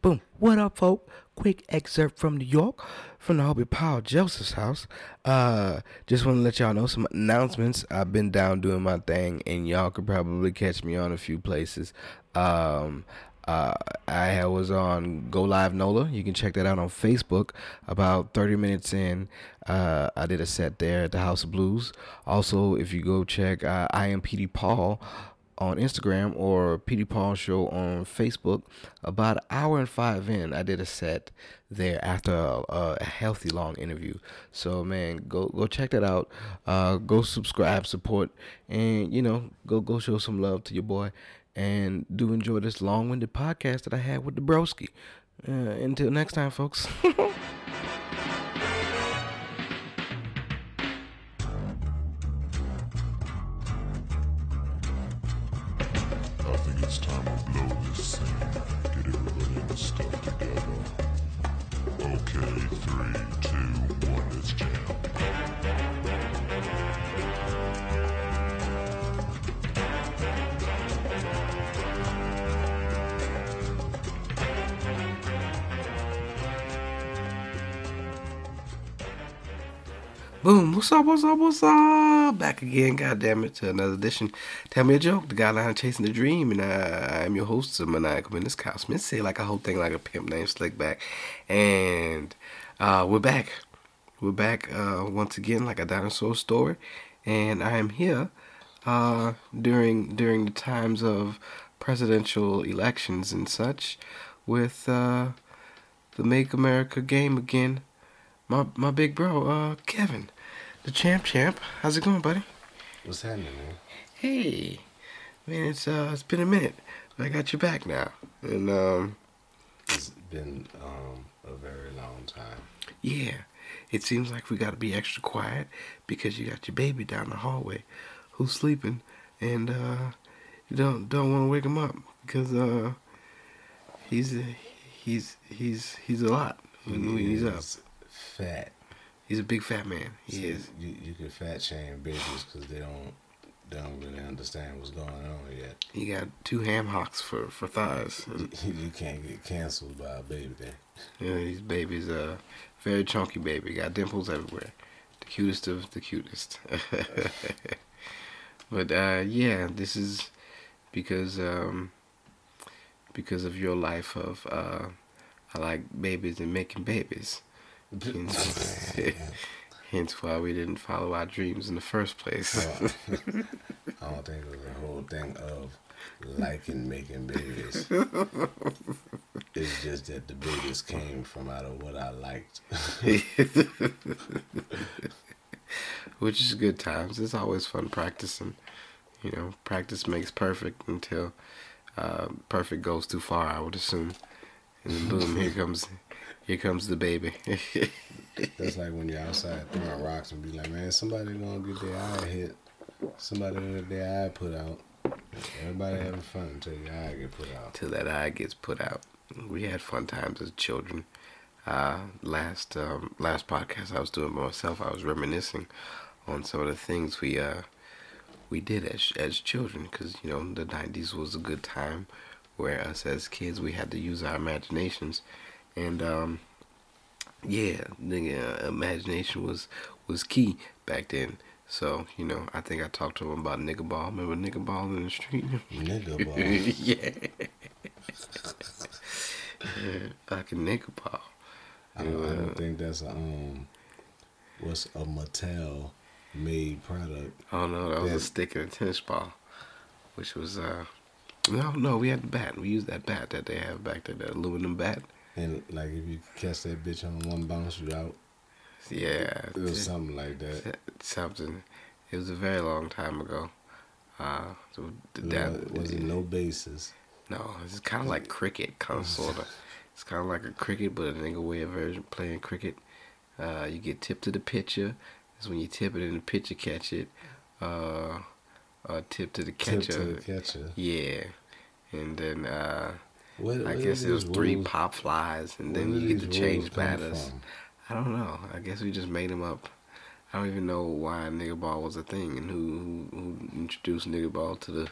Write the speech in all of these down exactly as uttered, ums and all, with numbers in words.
Boom. What up, folk? Quick excerpt from New York, from the homie Paul Joseph's house. Uh, just want to let y'all know some announcements. I've been down doing my thing, and y'all could probably catch me on a few places. Um, uh, I was on Go Live NOLA. You can check that out on Facebook. About thirty minutes in, uh, I did a set there at the House of Blues. Also, if you go check uh, I Am P D Paul on Instagram or P D Paul Show on Facebook, about an hour and five in, I did a set there after a, a healthy long interview. So man, go go check that out. Uh, go subscribe, support, and you know, go go show some love to your boy, and do enjoy this long-winded podcast that I had with the broski. Uh, until next time, folks. I think it's time to blow this scene. Get everybody in the stuff together. Okay, three, two, one, let's jam. Boom, what's up, what's up, what's up? Back again, goddammit, to another edition. Tell me a joke, the guideline chasing the dream, and uh, I'm your host, Maniacal Menace Kyle Smith. Say like a whole thing like a pimp named Slickback. And uh, we're back. We're back uh, once again like a dinosaur story. And I am here uh, during during the times of presidential elections and such with uh, the Make America Game Again. My my big bro, uh, Kevin, the champ champ. How's it going, buddy? What's happening, man? Hey, man, it's uh, it's been a minute, but I got you back now, and um, It's been um, a very long time. yeah, it seems like we got to be extra quiet because you got your baby down the hallway, who's sleeping, and uh, you don't don't want to wake him up because uh, he's he's he's he's a lot when, when he's up. is fat. He's a big fat man. He See, is. You, you can fat shame babies because they don't they don't really understand what's going on yet. He got two ham hocks for for thighs. You, you can't get canceled by a baby then. Yeah, these babies, uh, very chunky baby. Got dimples everywhere. The cutest of the cutest. But uh, yeah, this is because um, because of your life of uh, I like babies and making babies. Hence, hence why we didn't follow our dreams in the first place. Uh, I don't think it was a whole thing of liking making babies. It's just that the babies came from out of what I liked. Which is good times. It's always fun practicing. You know, practice makes perfect until uh, perfect goes too far, I would assume. And then boom, here comes here comes the baby. That's like when you're outside throwing rocks and be like, man, somebody gonna get their eye hit. Somebody gonna get their eye put out. Everybody having fun until your eye get put out. Till that eye gets put out. We had fun times as children. Uh, last um, last podcast I was doing by myself, I was reminiscing on some of the things we uh, we did as as children, because you know the nineties was a good time where us as kids we had to use our imaginations, and um, yeah, the uh, imagination was was key back then. So you know, I think I talked to him about nigga ball. Remember nigga ball in the street? Nigga ball. Yeah. Yeah, fucking nigga ball. I don't, I don't think that's a um, what's a Mattel made product. Oh no, that was a That- stick and a tennis ball, which was uh, no, no, we had the bat. We used that bat that they have back there, the aluminum bat. And like if you catch that bitch on one bounce, you out. Yeah, It was something like that. something. It was a very long time ago. Uh, so the It dad, was, was it no bases? no, it's kind of like cricket, kind of sort of. It's kind of like a cricket, but a nigga way of version playing cricket. Uh, you get tipped to the pitcher. That's when you tip it and the pitcher catch it. Uh, uh, tip to the catcher. Tip to the catcher. Yeah, and then uh, What, I where guess did it was these three rules- pop flies, and then where you did get to these change rules come batters. from? I don't know. I guess we just made them up. I don't even know why nigga ball was a thing and who who, who introduced nigga ball to the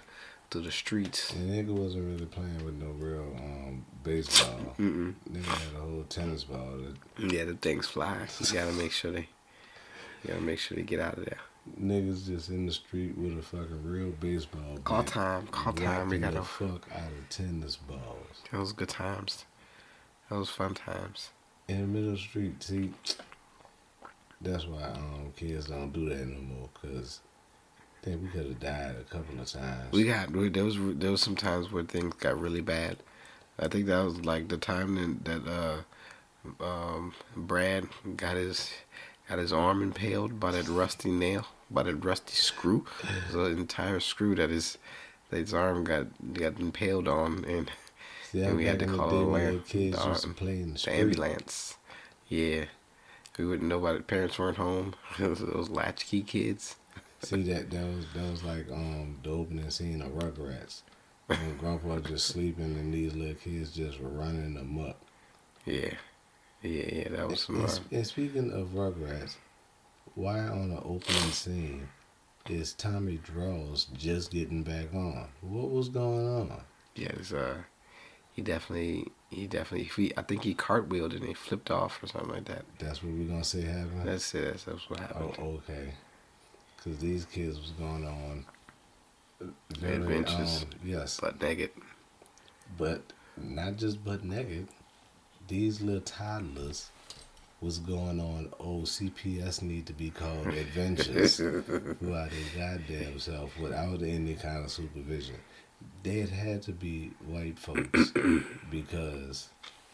to the streets. The nigga wasn't really playing with no real um, baseball. Mm-mm. Nigga had a whole tennis ball. That Yeah, the things fly. You gotta make sure they, you gotta make sure they get out of there. niggas just in the street with a fucking real baseball bat. Call time, call time. We whacking gotta. the fuck out of tennis balls. Those good times. Those fun times. In the middle of the street, see, that's why um, kids don't do that no more, because I think we could have died a couple of times. We got we, there was there was some times where things got really bad. I think that was like the time that, that uh, um, Brad got his got his arm impaled by that rusty nail, by that rusty screw. It was an entire screw that his that his arm got got impaled on, and, See, and we had to back in the call day the, when land, the kids the, used to play in the the street. ambulance. Yeah, we wouldn't know about it. Parents weren't home. Those, those latchkey kids. See that that was that was like um the opening scene of Rugrats. When Grandpa just sleeping and these little kids just were running amok. Yeah, yeah, yeah. That was some. And, Uh, s- and speaking of Rugrats, why on the opening scene is Tommy Draws just getting back on? What was going on? yeah, it's, uh, he definitely, he definitely. He, I think he cartwheeled and he flipped off or something like that. That's what we're gonna say happened. That's it. That's, that's what happened. Oh, okay. Because these kids was going on very, Adventures. um, yes, But naked. but not just butt naked. These little toddlers was going on. Oh, C P S need to be called adventures by their goddamn self without any kind of supervision. They had had to be white folks because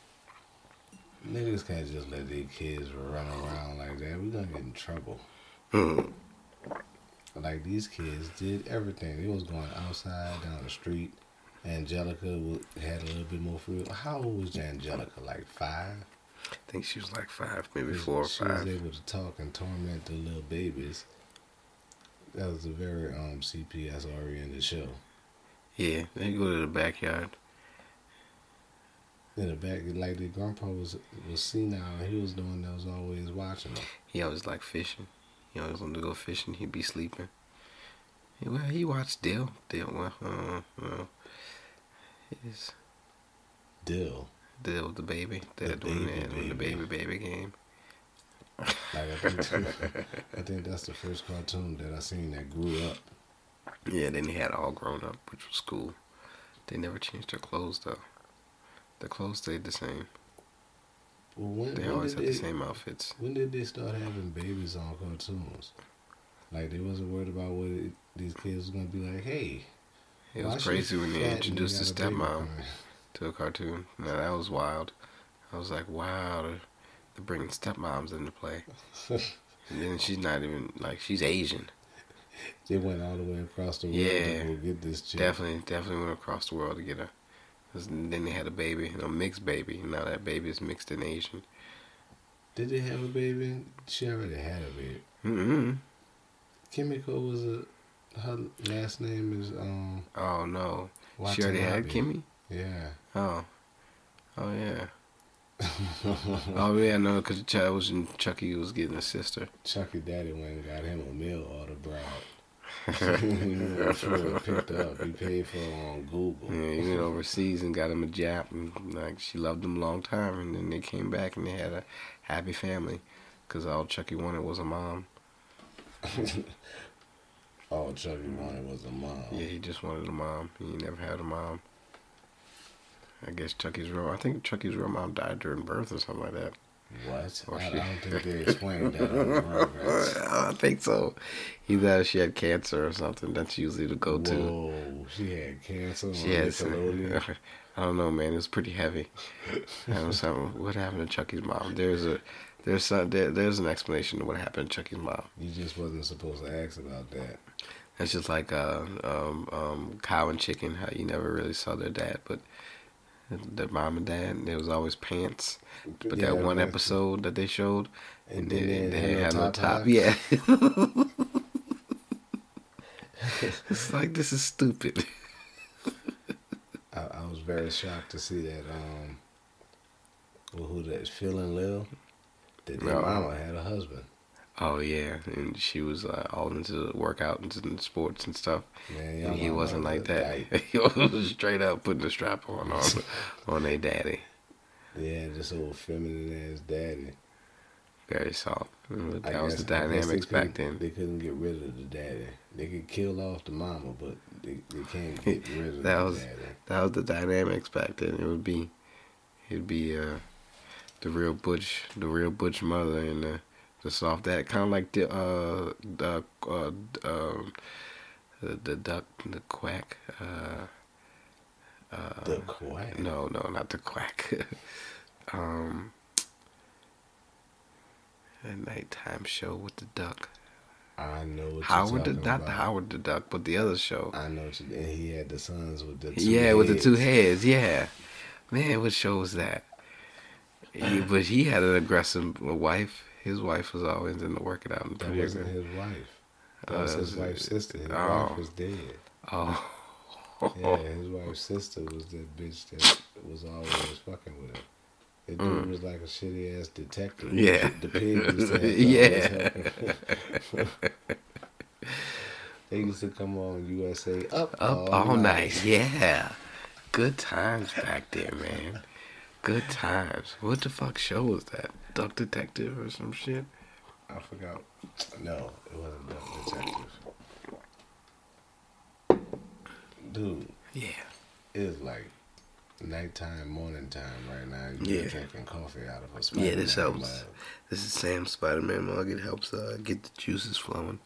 niggas can't just let their kids run around like that. We gonna get in trouble. Mhm. Like these kids did everything. They was going outside, down the street. Angelica wa- had a little bit more freedom. How old was Angelica? Like five? I think she was like five, maybe four or She five. was able to talk and torment the little babies. That was a very um C P S oriented show. Yeah, they go to the backyard. In the back, like the grandpa was was senile. He was the one that was always watching them. He always liked fishing. He always wanted to go fishing. He'd be sleeping. Yeah, well, he watched Dill. Dill, well, uh, well, his Dill. Dill, the baby. The That doing baby, that when the baby. baby baby game. Like I think, I think that's the first cartoon that I seen that grew up. Yeah, then they had all grown up, which was cool. They never changed their clothes though. The clothes stayed the same. Well, when, They when always did had the they- same outfits. When did they start having babies on cartoons? Like they wasn't worried about what it, these kids was gonna be like. Hey, It why was she crazy when they fat and introduced the got a baby stepmom coming? to a cartoon. Now that was wild. I was like, wow, they're, they're bringing stepmoms into play. And then she's not even like she's Asian. They went all the way across the world Yeah, to go get this chick. Definitely, definitely went across the world to get her. 'Cause then they had a baby, a mixed baby. Now that baby is mixed in Asian. Did they have a baby? She already had a baby. Mm-hmm. Kimiko was a. Her last name is um. Oh no, she already had Watanabe. Kimmy. Yeah. Oh, oh yeah. Oh yeah, no, because Ch- was Chucky was getting a sister. Chucky Daddy went and got him a meal order bride. He went through and picked her up. He paid for her on Google. Yeah, he went overseas and got him a jap, and like she loved him a long time, and then they came back and they had a happy family, because all Chucky wanted was a mom. All Chucky wanted was a mom. Yeah, he just wanted a mom. He never had a mom. I guess Chucky's real. I think Chucky's real mom died during birth or something like that. What? Or I, she- I don't think they explained that on the Rugrats. I think so. Either she had cancer or something. That's usually the go-to. Whoa, she had cancer on She had some- Nickelodeon. I don't know, man. It was pretty heavy. I was something. What happened to Chucky's mom? There's a, there's some, there, there's an explanation to what happened to Chucky's mom. You just wasn't supposed to ask about that. That's just like uh, um, um, cow and chicken. How you never really saw their dad, but their mom and dad. There was always pants. But Yeah, that one that's- episode that they showed, And and, then they, they they had no had no top top. half? Yeah. It's like, this is stupid. I, I was very shocked to see that. Um, well, who that? Phil and Lil. That their No. mama had a husband. Oh yeah, and she was uh, all into the workout and into sports and stuff. Man, y'all And he mama wasn't was like a that. dyke. He was straight up putting the strap on on on their daddy. Yeah, this old feminine ass daddy. Very soft. That I was guess, the I guess they dynamics back couldn't- then. They couldn't get rid of the daddy. They could kill off the mama, but they, they can't get rid of That the was- daddy. That was the dynamics back then. It would be, it'd be uh, the real butch, the real butch mother and the the soft dad, kind of like the uh the uh um the, the duck, the quack. Uh, uh, The quack. No, no, not the quack. um, a nighttime show with the duck. I know what Howard you're the talking not about. the Howard the Duck, but the other show. I know what you, and he had the sons with the two Yeah, with the two heads. heads. Yeah, man, what show was that? He, but he had an aggressive wife. His wife was always into working out and That pretty wasn't aggressive. his wife. That Oh, was that his was- wife's sister. His oh. wife was dead. Oh, Yeah, his wife's sister was that bitch that was always fucking with him. The dude was like a shitty ass detective. Mm. Yeah. The pig used to have Yeah. yeah. They used to come on U S A up, up all night. Yeah, good times back then, man. Good times. What the fuck show was that? Duck Detective or some shit? I forgot. No, it wasn't Duck Detective. Dude, Yeah. it's like nighttime, morning time right now. You're Yeah. drinking coffee out of a Yeah, Spider-Man this helps. mug. This is Sam's Spider-Man mug. It helps uh, get the juices flowing.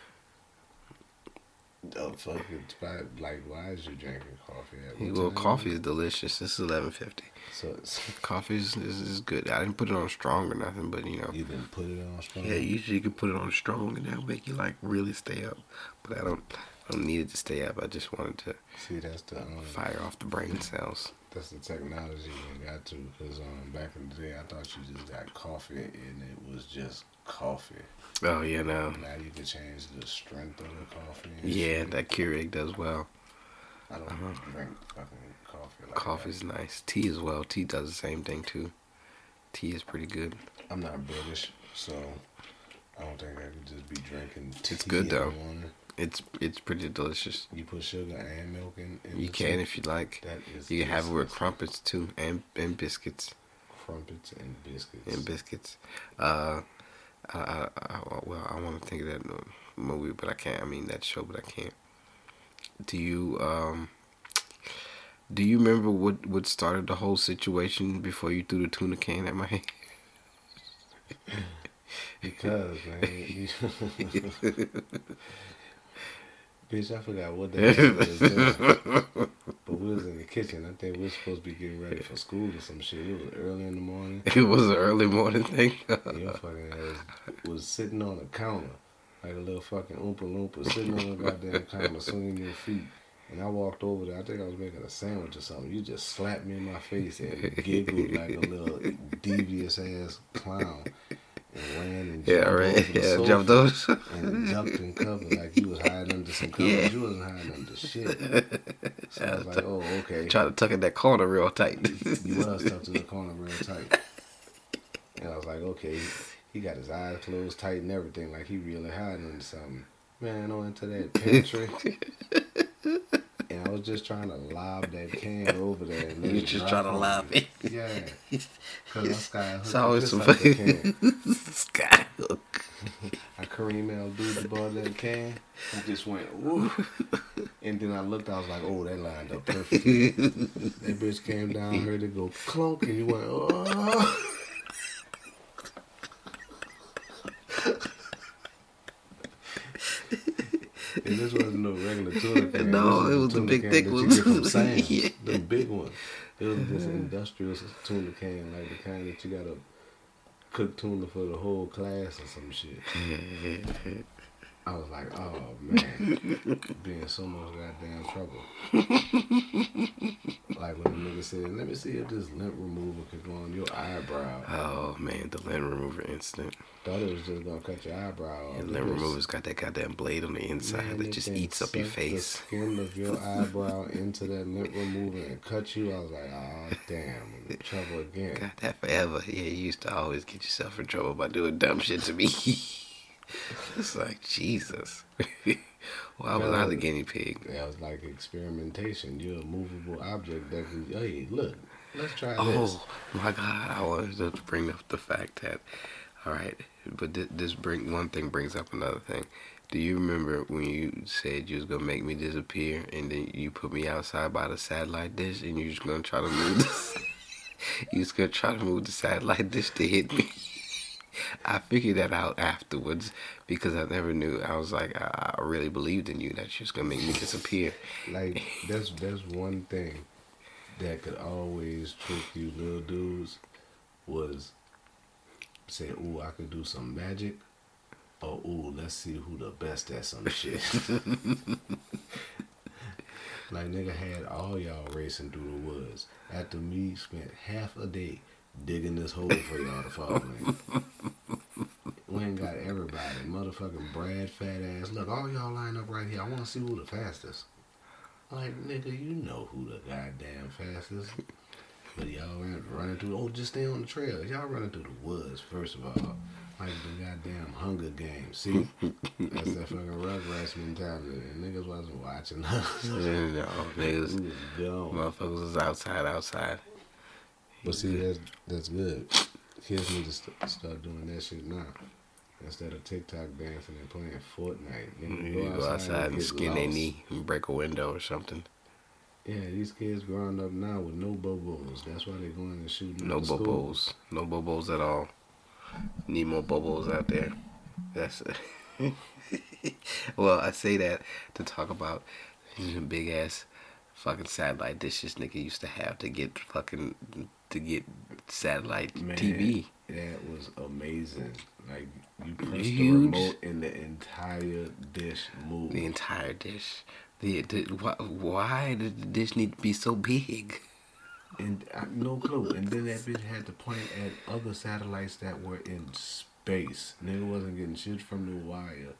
Oh, fuck it. Spider- Like, why is you drinking coffee at what Well, time? coffee is delicious. This is eleven fifty. So it's, Coffee is, is, is good. I didn't put it on strong or nothing, but you know. you didn't put it on strong? Yeah, usually you can put it on strong and that'll make you like really stay up. But I don't I don't need it to stay up. I just wanted to See, that's the um, fire off the brain cells. that's the technology you got to. Because um, back in the day, I thought you just got coffee and it was just coffee. Oh yeah, no. Now you can change the strength of the coffee. And Yeah, shit. that Keurig does well. I don't uh-huh. drink fucking coffee like Coffee's nice. Tea as well. Tea does the same thing too. Tea is pretty good. that. I'm not British, so I don't think I could just be drinking tea. It's good, in the though. morning. It's it's pretty delicious. You put sugar and milk in. in You the can tea? if you like. That is You can have it with disgusting. crumpets too, and and biscuits Crumpets and biscuits. and biscuits. Uh, I, I, I well, I want to think of that movie, but I can't. I mean that show, but I can't. Do you um? Do you remember what what started the whole situation before you threw the tuna can at my head? Because, man. You, bitch, I forgot what the hell we was doing. But we was in the kitchen. I think we were supposed to be getting ready for school or some shit. It was early in the morning. It was an early morning thing. Your fucking ass was sitting on the counter. Like a little fucking Oompa Loompa sitting on the goddamn counter swinging your feet. And I walked over there. I think I was making a sandwich or something. You just slapped me in my face and giggled like a little devious ass clown. And ran and jumped Yeah, over right. the Yeah, sofa jumped those. and ducked and covered like you was hiding under some covers. Yeah. You wasn't hiding under shit. So I was like, oh, okay. Try to tuck in that corner real tight. You was stuck to the corner real tight. And I was like, okay, he got his eyes closed tight and everything, like he really hiding under something. Man, I went to that pantry. And I was just trying to lob that can over there. And let You it just drop trying to on lob me. it. Yeah. Because I sky It's always just some like the can. Skyhook. I Kareem L. dude the ball that can. I just went, woo. And then I looked, I was like, oh, that lined up perfectly. That bitch came down, heard it go clunk, and you went, oh. And this wasn't no regular tuna can. No, This it was the tuna big can thick that ones. You get from Sam's, Yeah. the big one. It was this industrial tuna can, like the kind that you gotta cook tuna for the whole class or some shit. I was like, oh man, be in so much goddamn trouble. Like when the nigga said, let me see if this lint remover could go on your eyebrow. Oh man, the lint remover incident. Thought it was just gonna cut your eyebrow off. And It lint was- remover's got that goddamn blade on the inside Man, that it just can eats up your suck face. The skin of your eyebrow into that lint remover and cut you. I was like, oh damn, I'm in trouble again. Got that forever. Yeah, you used to always get yourself in trouble by doing dumb shit to me. It's like, Jesus. Why was I the guinea pig? That was like experimentation. You're a movable object that can, hey, look, let's try Oh, this. my God. I wanted to bring up the fact that, all right, but thi- this bring one thing brings up another thing. Do you remember when you said you was going to make me disappear and then you put me outside by the satellite dish and you was going to try to move this? You was going to try to move the satellite dish to hit me? I figured that out afterwards because I never knew. I was like, I, I really believed in you that you was gonna make me disappear. Like, that's, that's one thing that could always trick you little dudes was say, ooh, I could do some magic. Or, ooh, let's see who the best at some shit. Like, nigga had all y'all racing through the woods. After me spent half a day digging this hole for y'all to fall in. We ain't got everybody. Motherfucking Brad fat ass. Look, all y'all line up right here. I want to see who the fastest. Like, nigga, you know who the goddamn fastest. But y'all ran, running through, oh, just stay on the trail. Y'all running through the woods, first of all. Like the goddamn Hunger Games. See? That's that fucking Rugrats mentality. And niggas wasn't watching us. No, niggas, We was gone. motherfuckers was outside, outside. But see, that's, that's good. Kids need to st- start doing that shit now. Instead of TikTok dancing and playing Fortnite. Nigga, You go outside and get skin their lost. knee and break a window or something. Yeah, these kids growing up now with no bobos. That's why they're going and shooting No up the schools. bobos. No bobos at all. Need more bobos out there. That's it. Well, I say that to talk about big ass fucking satellite dishes nigga used to have to get fucking to get satellite Man, T V. that was amazing. Like, you press Huge. the remote and the entire dish moved. The entire dish. The, the why, why did the dish need to be so big? And I, no clue. And then that bitch had to point at other satellites that were in space. Nigga wasn't getting shit from the wire.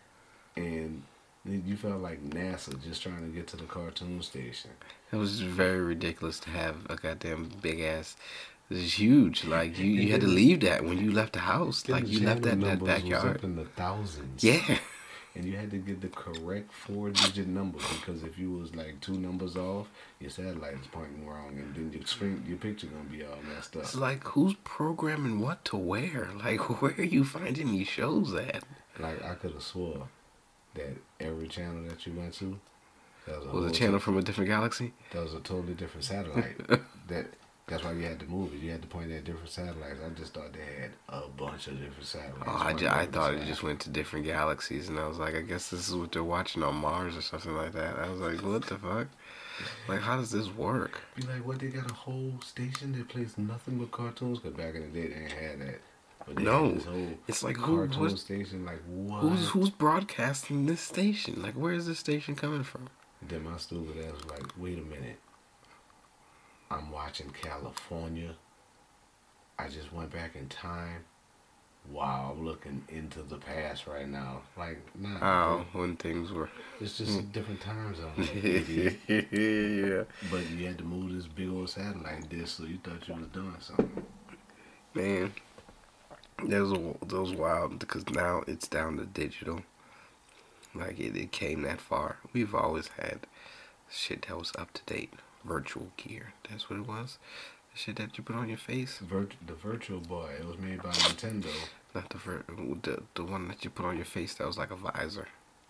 And you felt like NASA just trying to get to the cartoon station. It was very ridiculous to have a goddamn big ass. It was huge. Like you, you had to leave that when you left the house. Them Like you left that, channel that numbers was backyard. up in the thousands. Yeah. And you had to get the correct four-digit number because if you was like two numbers off, your satellite is pointing wrong, and then your screen, your picture gonna be all messed up. It's like who's programming what to wear? Like where are you finding these shows at? Like, I could have swore that every channel that you went to, that was a, Was whole a channel from a different galaxy? that was a totally different satellite. that that's why you had to move it. You had to point at different satellites. I just thought they had a bunch of different satellites. Oh, I, ju- pointing I at thought the it sky. just went to different galaxies, and I was like, I guess this is what they're watching on Mars or something like that. I was like, what the fuck? Like, how does this work? Be like, what? They got a whole station that plays nothing but cartoons? Because back in the day, they ain't had that. But they No. had this whole It's like, who, cartoon what, station. Like, what? who's who's broadcasting this station? Like, where is this station coming from? Then my stupid ass was like, wait a minute. I'm watching California. I just went back in time. Wow, I'm looking into the past right now. Like, nah. Oh, bro. when things were. It's just a different time zone. you idiot. Yeah. But you had to move this big old satellite dish, so you thought you was doing something. Man, that was, that was wild because now it's down to digital. Like, it, it came that far. We've always had shit that was up to date. Virtual gear. That's what it was. The shit that you put on your face. Virt- the Virtual Boy, it was made by Nintendo. Not the, vir- the the one that you put on your face that was like a visor.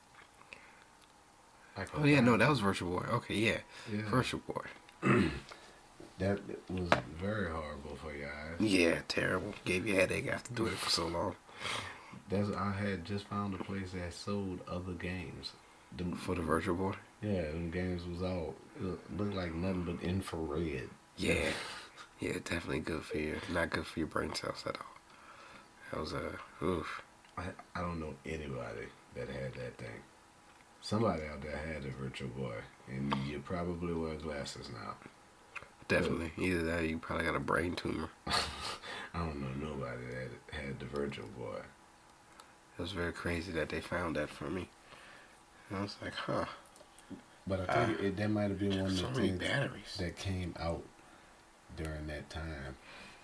Like a Oh yeah, no, visor. that was Virtual Boy. Okay, yeah, Yeah. Virtual Boy. That was very horrible for your eyes. Yeah, terrible. Gave you a headache after doing it for so long. That's I had just found a place that sold other games. Them, For the Virtual Boy. yeah, them games was all it looked like nothing but infrared. Yeah, yeah, definitely good for you. Not good for your brain cells at all. That was a oof. I I don't know anybody that had that thing. Somebody out there had a Virtual Boy, and you probably wear glasses now. Definitely. Either that or you probably got a brain tumor. I don't know nobody that had the Virtual Boy. It was very crazy that they found that for me. And I was like, huh. But I think it, that might have been one of So the many things batteries. that came out during that time.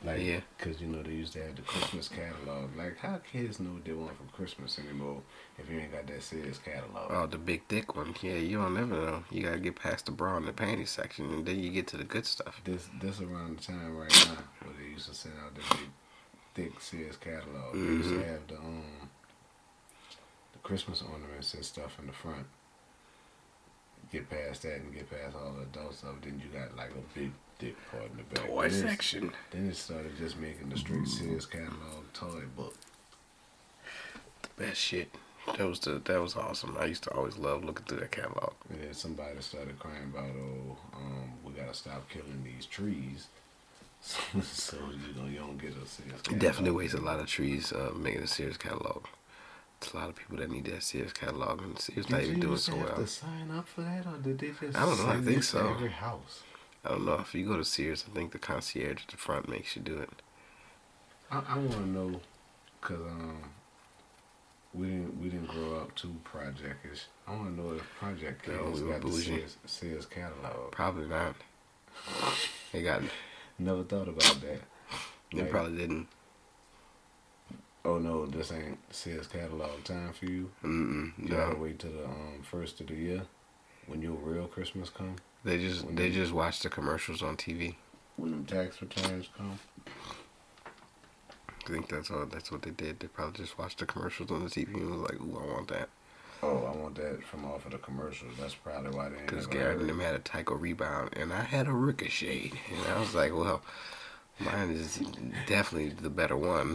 Like, Yeah. because, you know, they used to have the Christmas catalog. Like, how kids know what they want for Christmas anymore if you ain't got that Sears catalog? Oh, the big thick one. Yeah, you don't never know. You gotta get past the bra and the panty section, and then you get to the good stuff. This this around the time right now where they used to send out the big, thick Sears catalog. Mm-hmm. They used to have the, um, the Christmas ornaments and stuff in the front. Get past that and get past all the adult stuff, then you got like a big thick part in the back. Toy then section. It, then it started just making the straight Sears catalog toy book. The best shit. That was the that was awesome. I used to always love looking through that catalog. And then somebody started crying about, oh, um, we gotta stop killing these trees. So you know you don't get a Sears catalog. It definitely wastes a lot of trees uh, making a Sears catalog. It's a lot of people that need that Sears catalog, and Sears not even doing so Did you well. have to sign up for that, or did they just? I don't know, I send think it to so. Every house. I don't know. If you go to Sears, I think the concierge at the front makes you do it. I, I want to know, cause um, we didn't we didn't grow up too project-ish. I want to know if project kids No, we were got the bougie. Sears, Sears catalog. Probably not. They got. Never thought about that. They Like, probably didn't. oh no, this ain't Sears catalog time for you. Mm-mm. You gotta No. wait till the um, first of the year when your real Christmas come. They just When they you- just watch the commercials on T V. When them tax returns come. I think that's all. That's what they did. They probably just watched the commercials on the T V and was like, "Ooh, I want that." Oh, I want that from off of the commercials. That's probably why they ain't Because never Garrett heard. and them had a Tycho rebound, and I had a Ricochet, and I was like, "Well, mine is definitely the better one."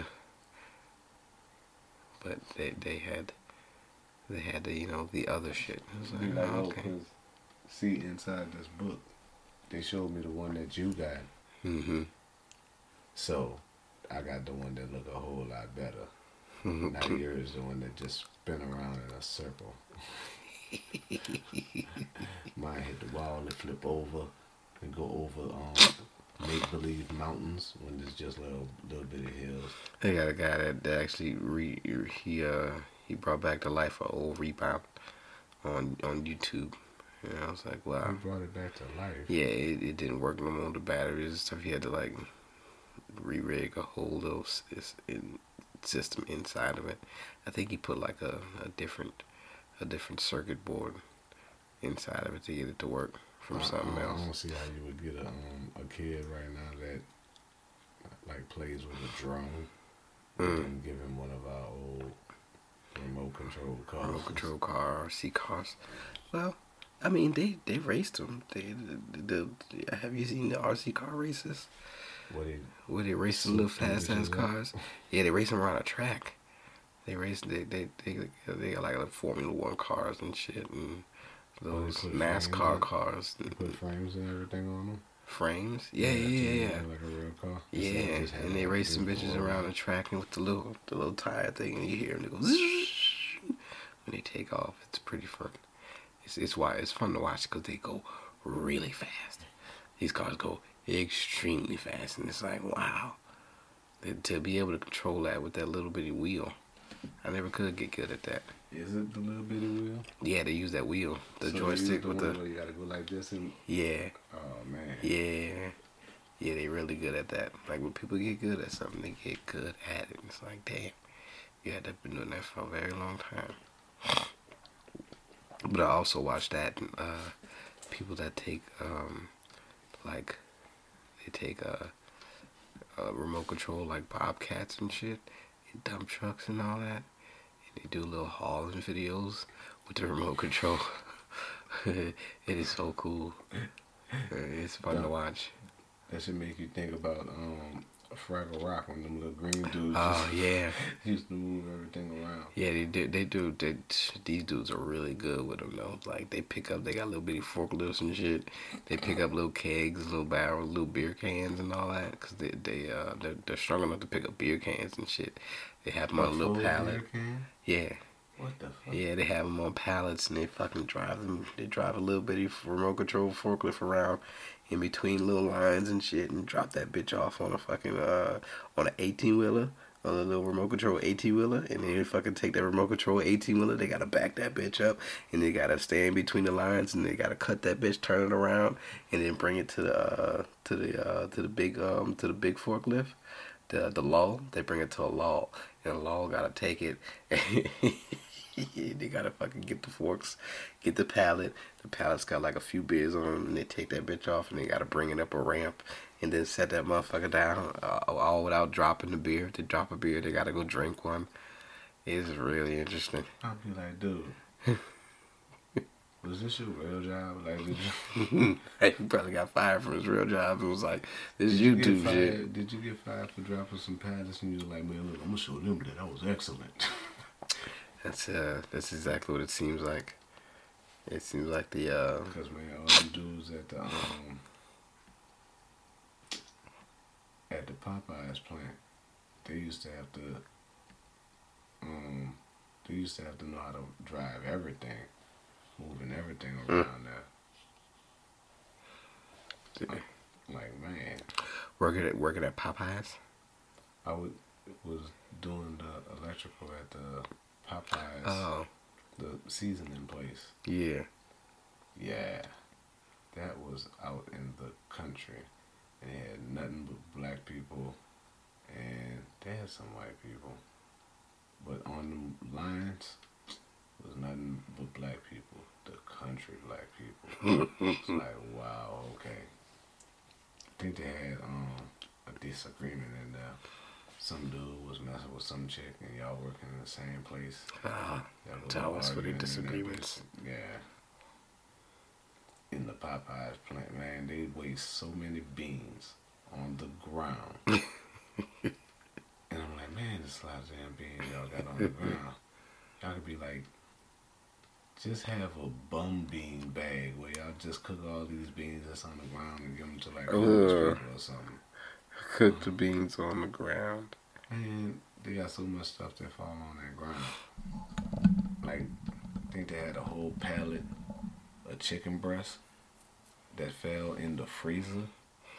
But they they had they had the you know the other shit. I was Be like, like, oh, oh, okay. 'cause see inside this book, they showed me the one that you got. Mm-hmm. So I got the one that look a whole lot better. Now yours the one that just spin around in a circle. Mine hit the wall and flip over and go over um make believe mountains when there's just little little bitty hills. They got a guy that, that actually re he uh he brought back to life an old rebound on on YouTube. And I was like, I wow. brought it back to life. Yeah, it, it didn't work no more. The batteries and stuff. He had to like re-rig a whole little s- s- in, system inside of it. I think he put like a, a different a different circuit board inside of it to get it to work from I, something I, I else. don't see how you would get a um a kid right now that like plays with a drone Mm. and give him one of our old remote control cars. Remote control car, R C cars. Well, I mean they they raced them. They the, the have you seen the R C car races? What he Where they race the Swoop little them fast ass bitches up. cars? Yeah, they race them around a track. They race they they they they got like, like Formula One cars and shit and those put frames NASCAR in? cars and put frames and everything on them. frames. Yeah, yeah, to yeah, make yeah. it Like a real car. Yeah, Instead of just having and they a race some big bitches board. around the track and with the little the little tire thing, and you hear them they go zzz, when they take off. It's pretty fun. It's it's why it's fun to watch because they go really fast. These cars go extremely fast, and it's like wow, That- to be able to control that with that little bitty wheel. I never could get good at that. Is it the little bitty wheel? Yeah, they use that wheel, the So they joystick use with one the where you gotta go like this and yeah. oh man. Yeah, yeah, they really good at that. Like when people get good at something, they get good at it. It's like, damn, you had to have been doing that for a very long time. But I also watch that, and, uh, people that take, um, like, they take a, a remote control like Bobcats and shit, and dump trucks and all that, and they do little hauling videos with the remote control. It is so cool. It's fun to watch. That should make you think about um Fraggle Rock when them little green dudes Oh yeah, used to move everything around. yeah. They do. They do. They, these dudes are really good with them though. Like they pick up. They got little bitty forklifts and shit. They pick up little kegs, little barrels, little beer cans and all that. Cause they they uh they're, they're strong enough to pick up beer cans and shit. They have them on a little full pallet. beer can? Yeah, What the fuck? yeah. They have them on pallets and they fucking drive them. They drive a little bitty remote control forklift around in between little lines and shit and drop that bitch off on a fucking uh on an eighteen wheeler on a little remote control eighteen wheeler, and then they fucking take that remote control eighteen wheeler. They gotta back that bitch up, and they gotta stand between the lines, and they gotta cut that bitch, turn it around, and then bring it to the uh, to the uh, to the big um to the big forklift, the the lull. They bring it to a lull, and the lull gotta take it. They gotta fucking get the forks, get the pallet. The pallet's got like a few beers on them, and they take that bitch off, and they gotta bring it up a ramp, and then set that motherfucker down, uh, all without dropping the beer. To drop a beer, they gotta go drink one. It's really interesting. I'll be like, dude, was this your real job? Like, did you? He probably got fired from his real job. It was like, this Did you YouTube get shit. fired? Did you get fired for dropping some pallets? And you was like, man, look, I'm gonna show them that I was excellent. That's uh, that's exactly what it seems like. It seems like the uh. Because man, all them dudes at the um at the Popeyes plant, they used to have to um they used to have to know how to drive everything, moving everything around there. Like, like man, Working at working at Popeyes. I would was doing the electrical at the Popeyes, Oh the seasoning place. yeah. Yeah, that was out in the country, and it had nothing but black people, and they had some white people, but on the lines was nothing but black people. The country black people. It's like, wow, okay. I think they had um a disagreement in there. Some dude was messing with some chick, and y'all working in the same place. Ah, That was tell us what the arguing and that disagreements. bitch- Yeah. In the Popeyes plant, man, they waste so many beans on the ground. And I'm like, man, there's a lot of damn beans y'all got on the ground. Y'all could be like, just have a bum bean bag where y'all just cook all these beans that's on the ground and give them to like homeless Ugh. people or something. Cook the beans on the ground. Man, they got so much stuff that fall on that ground. Like, I think they had a whole pallet of chicken breast that fell in the freezer.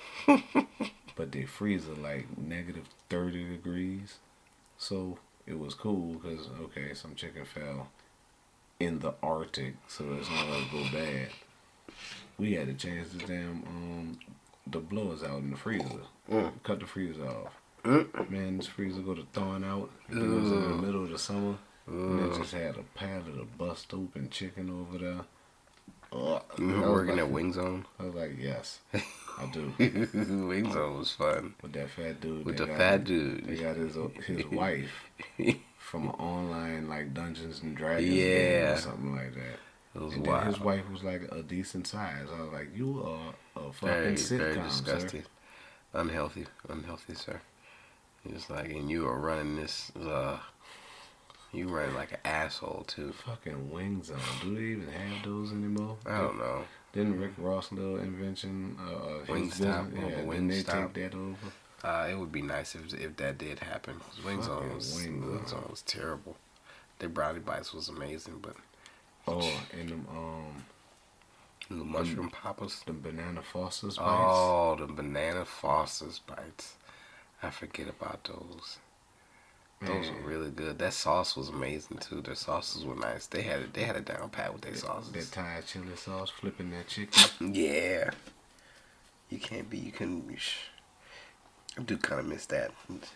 But they freezer like negative thirty degrees. So it was cool because, okay, some chicken fell in the Arctic, so it's not going to go bad. We had to change the damn, um, the blowers out in the freezer. Mm. Cut the freezer off. Mm. Man, this freezer go to thawing out. It was in the middle of the summer. And it just had a pallet of bust open chicken over there. Uh, You I was working like- at Wing Zone? I was like, yes, I do. Wing Zone was fun. With that fat dude. With they the got- fat They dude. got his uh, his wife from an online like Dungeons and Dragons Yeah. game or something like that. It was And then his wild. wife was like a decent size. I was like, you are a fucking Very, sitcom, very sir. disgusting. Unhealthy. Unhealthy, sir. It's like, and you are running this, uh, you running like an asshole, too. Fucking Wings on. Do they even have those anymore? I don't know. Didn't Rick Ross little invention, uh, his Wingstop, business- yeah, or didn't they Wingstop. take that over? Uh, it would be nice if if that did happen. 'Cause Wing Zone Fucking was, Wing Wing Zone. Zone was terrible. Their brownie bites was amazing, but Oh, and them, um, the mushroom poppers. the banana Foster's bites. Oh, the banana Foster's bites. I forget about those. Those Man. were really good. That sauce was amazing too. Their sauces were nice. They had it. They had it down pat with their sauces. That Thai chili sauce, flipping that chicken. Yeah. You can't be. You can. You sh- I do kind of miss that.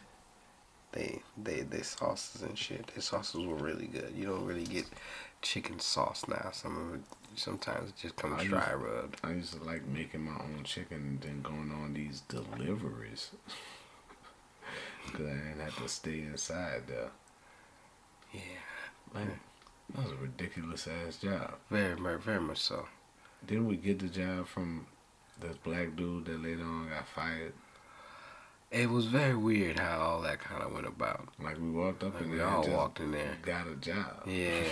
They, they, they sauces and shit. Their sauces were really good. You don't really get chicken sauce now. Some of it, sometimes it just comes I dry used- rubbed. I used to like making my own chicken and then going on these deliveries. Because I didn't have to stay inside there. Yeah. Man, that was a ridiculous ass job. Very, very, very much so. Didn't we get the job from this black dude that later on got fired? It was very weird how all that kind of went about. Like we walked up Like and we there all and just walked in there. got a job. Yeah.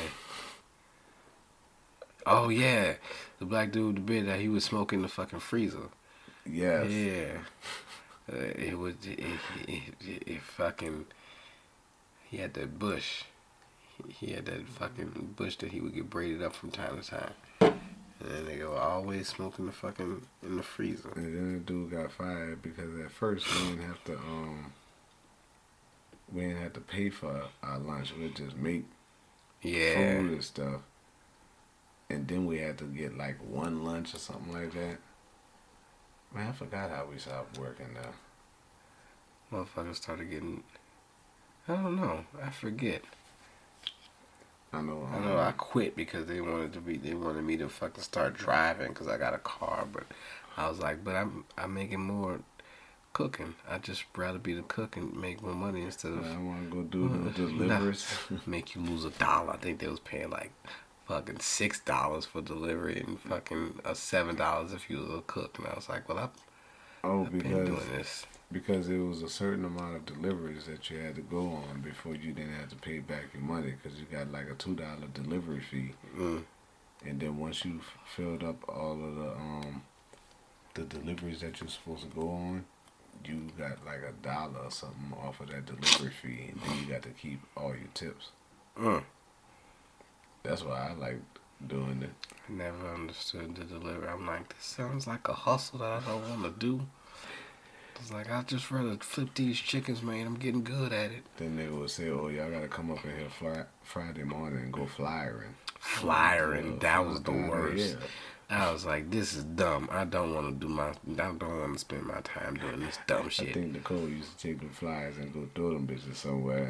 Oh yeah, the black dude with the beard that he was smoking the fucking freezer. Yes. Yeah. Uh, it was it, it, it, it fucking. He had that bush. He, he had that fucking bush that he would get braided up from time to time. And then they were always smoking the fucking in the freezer. And then the dude got fired because at first we didn't have to um we didn't have to pay for our lunch. We'd just make Yeah. food and stuff. And then we had to get like one lunch or something like that. Man, I forgot how we stopped working now. Motherfuckers started getting. I don't know. I forget. I know. I know I quit because they wanted to be. They wanted me to fucking start driving because I got a car. But I was like, but I'm I'm making more cooking. I just rather be the cook and make more money instead of. I want to go do the deliveries. Make you lose a dollar. I think they was paying like fucking six dollars for delivery and fucking uh, seven dollars if you was a cook. And I was like, well, I've, Oh, I've been because doing this. because it was a certain amount of deliveries that you had to go on before you didn't have to pay back your money because you got like a two dollar delivery fee, Mm. and then once you f- filled up all of the um the deliveries that you're supposed to go on, you got like a dollar or something off of that delivery fee, and then you got to keep all your tips. Mm. That's why I like doing it. I never understood the delivery. I'm like, this sounds like a hustle that I don't want to do. It's like, I'd just rather flip these chickens, man. I'm getting good at it. Then they would say, "Oh, y'all got to come up in here fly- Friday morning and go flyering." Flyering, Uh, that was the down there, worst. yeah. I was like, this is dumb. I don't want to do my, I don't want to spend my time doing this dumb I shit. think Nicole used to take the flyers and go throw them bitches somewhere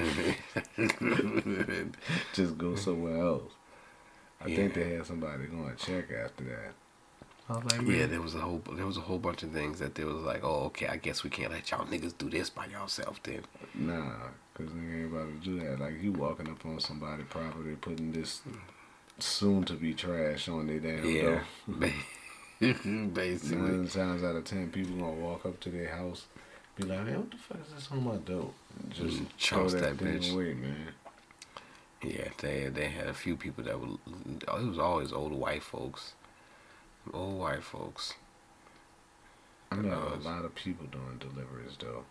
and just go somewhere else. I Yeah. think they had somebody going to check after that. I was like, Yeah, man, there was a whole there was a whole bunch of things that there was like, oh, okay, I guess we can't let y'all niggas do this by yourself then. nah, because nigga ain't about to do that. Like, you walking up on somebody's property, putting this soon-to-be trash on their damn Yeah, door. basically. Nine times out of ten, people gonna walk up to their house, be like, "Hey, what the fuck is this on my door?" And just Mm, throw toss that, that thing bitch. away, man. Yeah, they they had a few people that were. It was always old white folks, old white folks. I know a Uh, lot of people doing deliveries though.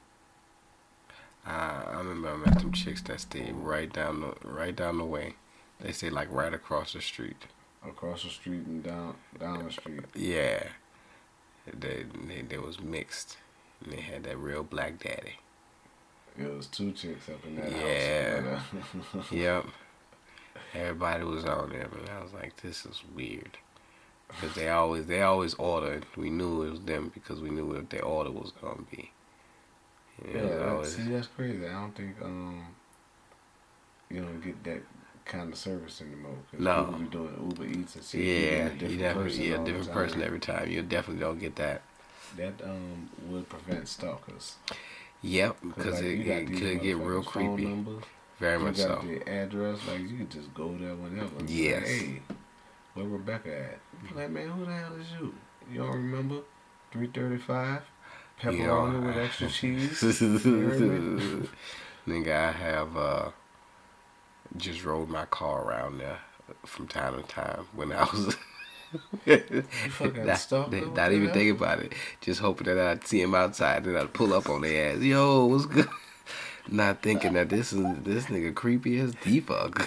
I I remember I met them chicks that stayed right down the right down the way. They stayed like right across the street. Across the street and down down the street. Yeah, they they they was mixed, and they had that real black daddy. It was two chicks up in that Yeah. house. Yep. Everybody was on there, but I was like, this is weird. Because they always they always ordered. We knew it was them because we knew what their order was gonna be. You know, Yeah, it was that- always- see, that's crazy. I don't think um you don't get that kind of service anymore. Cause No. people be doing Uber Eats and shit. You yeah, get a you different definitely person yeah, all the different time. person every time. You definitely don't get that. That um would prevent stalkers. Yep, because like, it, you got it these could get real motherfuckers' phone creepy. numbers, Very you much got so. the address, like you can just go there whenever. and be Yes. Like, hey, where Rebecca at? Be like, man, who the hell is you? You don't remember? Three thirty five, pepperoni Yeah. with extra cheese. You heard me? Nigga, I have uh, just rode my car around there from time to time when I was. fucking not, stalker? not What the even hell? thinking about it. Just hoping that I'd see him outside, then I'd pull up on their ass. Yo, what's good? Not thinking that this is this nigga creepy as D-fuck.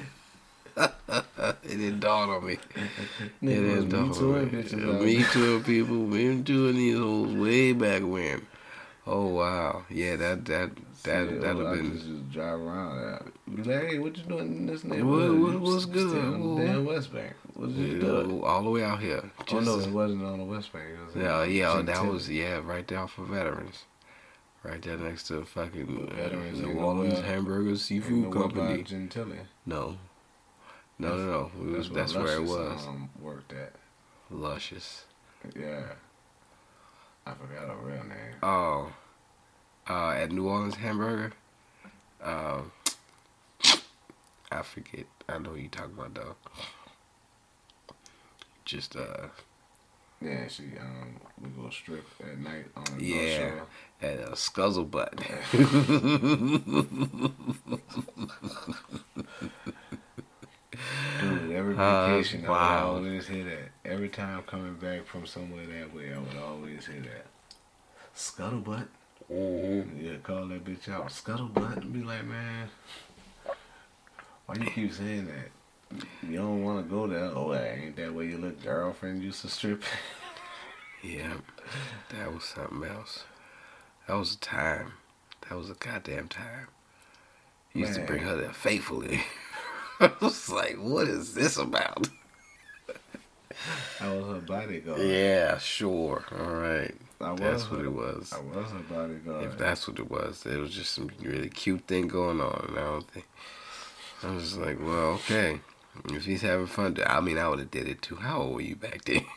It didn't dawn on me. It Nigga was didn't dawn me too on and me. bitches out Me there. too, people. Me too, and these hoes way back when. Oh wow, yeah, that that that Yeah, that'd well, have I been. just, just drive around there. Be like, hey, what you doing in this What- neighborhood? what- You what's stay good? on the What- damn West Bank. What did you You do? know, all the way out here. Oh Just, no, uh, it wasn't on the West Bank. It was Yeah, in yeah, that Gentilly. was yeah, right there off of Veterans, right there next to fucking uh, Veterans New ain't Orleans nowhere- Hamburger You Seafood know what Company. about Gentilly? No, no, no, no. It was, that's where it Luscious, was. Um, worked at. Luscious. Yeah. I forgot her real name. Oh, uh, at New Orleans Hamburger. Um, I forget. I know who you talking about though. Just uh, Yeah, she um we go strip at night on the yeah, North Shore. at a Scuzzlebutt. Dude, every Uh, vacation I wow. would always hear that. Every time coming back from somewhere that way, I would always hear that. Scuttlebutt. Mm-hmm. Yeah, call that bitch out. Scuttlebutt and be like, man, why you keep saying that? You don't want to go there. Oh, ain't that where your little girlfriend used to strip? Yeah, that was something else. That was a time. That was a goddamn time. Used to Man. bring her there faithfully. I was like, what is this about? I was her bodyguard. Yeah, sure. All right. I was That's her, what it was. I was her bodyguard. If that's what it was, it was just some really cute thing going on. And I don't think. I was just like, well, okay. If he's having fun, I mean, I would have did it too. How old were you back then?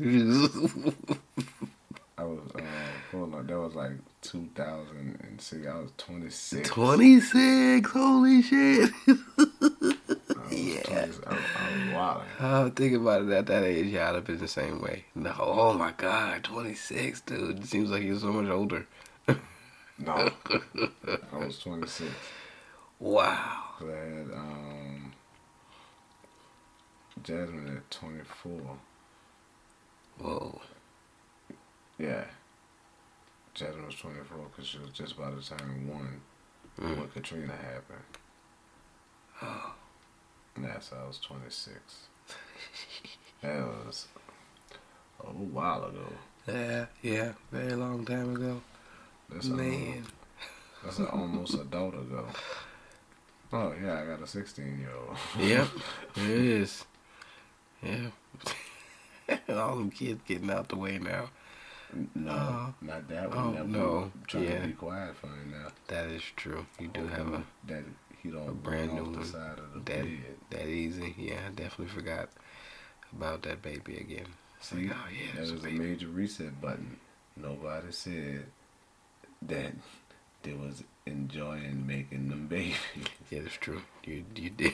I was, uh, hold on, that was like two thousand six. I was twenty-six. twenty-six. Holy shit. I was Yeah. twenty, I, was- I was wild. Oh, think about it. At that age, yeah, I'd have been the same way. No, oh my God, twenty-six, dude. It seems like you're so much older. No, I was twenty-six. Wow. I had um, Jasmine at twenty-four. Whoa. Yeah. Jasmine was twenty-four because she was just about to turn one Mm. when Katrina happened. Oh. And that's how I was twenty-six. That was a little while ago. Yeah, yeah, very long time ago. That's a, Man. that's a almost adult ago. Oh yeah, I got a sixteen year old. Yep, it is. Yeah. All them kids getting out the way now. No, Uh, not that one. oh, that no, one trying yeah. to be quiet for him now. That is true. You do have Hoping a that he don't a brand run off new the one. side of the that bed. that easy. Yeah, I definitely forgot about that baby again. It's See, like, oh yeah, that it's a was a baby. major reset button. Nobody said that they was enjoying making them babies. Yeah, that's true. You you did.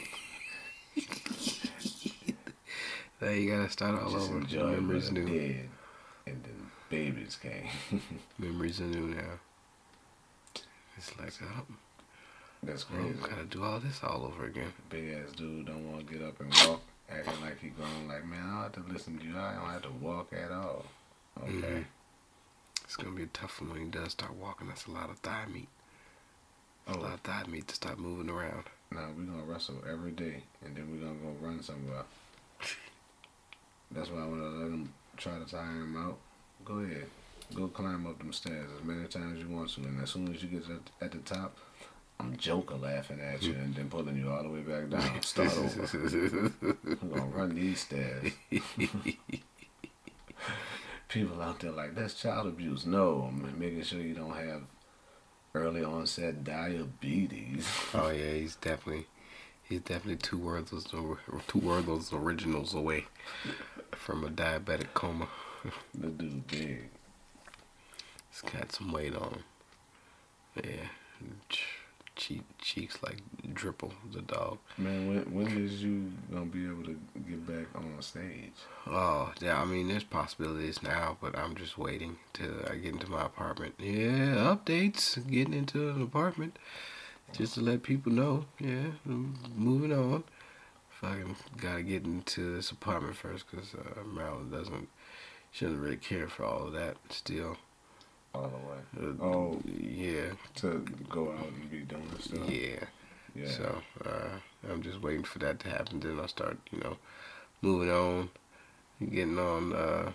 Now you gotta start all Just over. enjoying Memories what I new. did, and then babies came. Memories are new now. It's like, oh, That's well, crazy. gotta do all this all over again. Big ass dude don't want to get up and walk, acting like he going like, man, I don't have to listen to you. I don't have to walk at all. Okay. Mhm. It's gonna be a tough one when he does start walking. That's a lot of thigh meat. A Oh, lot of thigh meat to start moving around. now we're gonna wrestle every day, and then we're gonna go run somewhere. That's why I want to let him try to tire him out. Go ahead. Go climb up them stairs as many times as you want to. And as soon as you get at, at the top, I'm joking laughing at you and then pulling you all the way back down. Start over. I'm going to run these stairs. People out there like, that's child abuse. No, I'm making sure you don't have early onset diabetes. Oh yeah, he's definitely, he's definitely two words, two words originals away from a diabetic coma. The dude big. He's got some weight on him. Yeah, cheek cheeks like Dripple the dog. Man, when when is you gonna be able to get back on stage? Oh yeah, I mean there's possibilities now, but I'm just waiting till I get into my apartment. Yeah, updates, getting into an apartment, just to let people know. Yeah, I'm moving on. Fucking gotta get into this apartment first, cause uh, Marilyn doesn't, she doesn't really care for all of that still. All the way. Uh, Oh, yeah, to go out and be doing stuff. yeah. Yeah. So uh, I'm just waiting for that to happen. Then I'll start, you know, moving on, getting on, uh,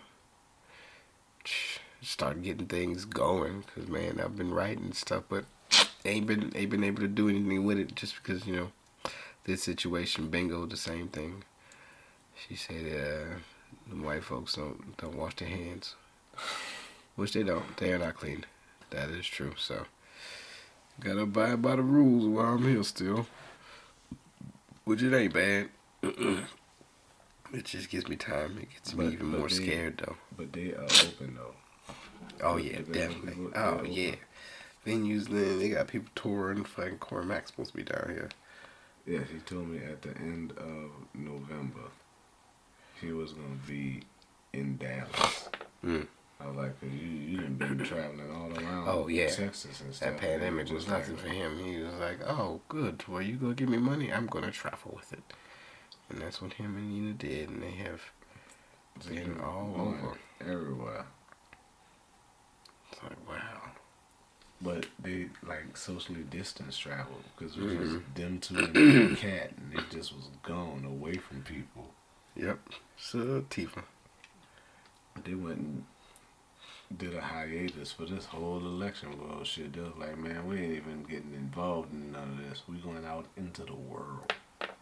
start getting things going. Cause man, I've been writing stuff, but ain't been ain't been able to do anything with it just because you know this situation. Bingo, the same thing. She said, uh, the white folks don't don't wash their hands, which they don't. They are not clean. That is true. So. Gotta abide by the rules while I'm here still. Which it ain't bad. It just gives me time. It gets me But- even but more they- scared though. But they are open though. Oh But yeah, they- definitely. people- Oh they're yeah. Venues then they got people touring. Fucking Cormac's supposed to be down here. Yeah, he told me at the end of November he was gonna be in Dallas. Mm. I was like, 'cause you you done been traveling all around Oh, yeah. Texas and stuff. That pandemic It was like- nothing for him. He was like, "Oh, good. Well, you gonna give me money? I'm gonna travel with it." And that's what him and Nina did, and they have They been been all going over. everywhere. It's like, wow. But they like socially distanced travel because it was Mhm. just them two and the cat, and it just was gone away from people. Yep. So Tifa. They went and did a hiatus for this whole election bullshit. They was like, man, we ain't even getting involved in none of this. We going out into the world.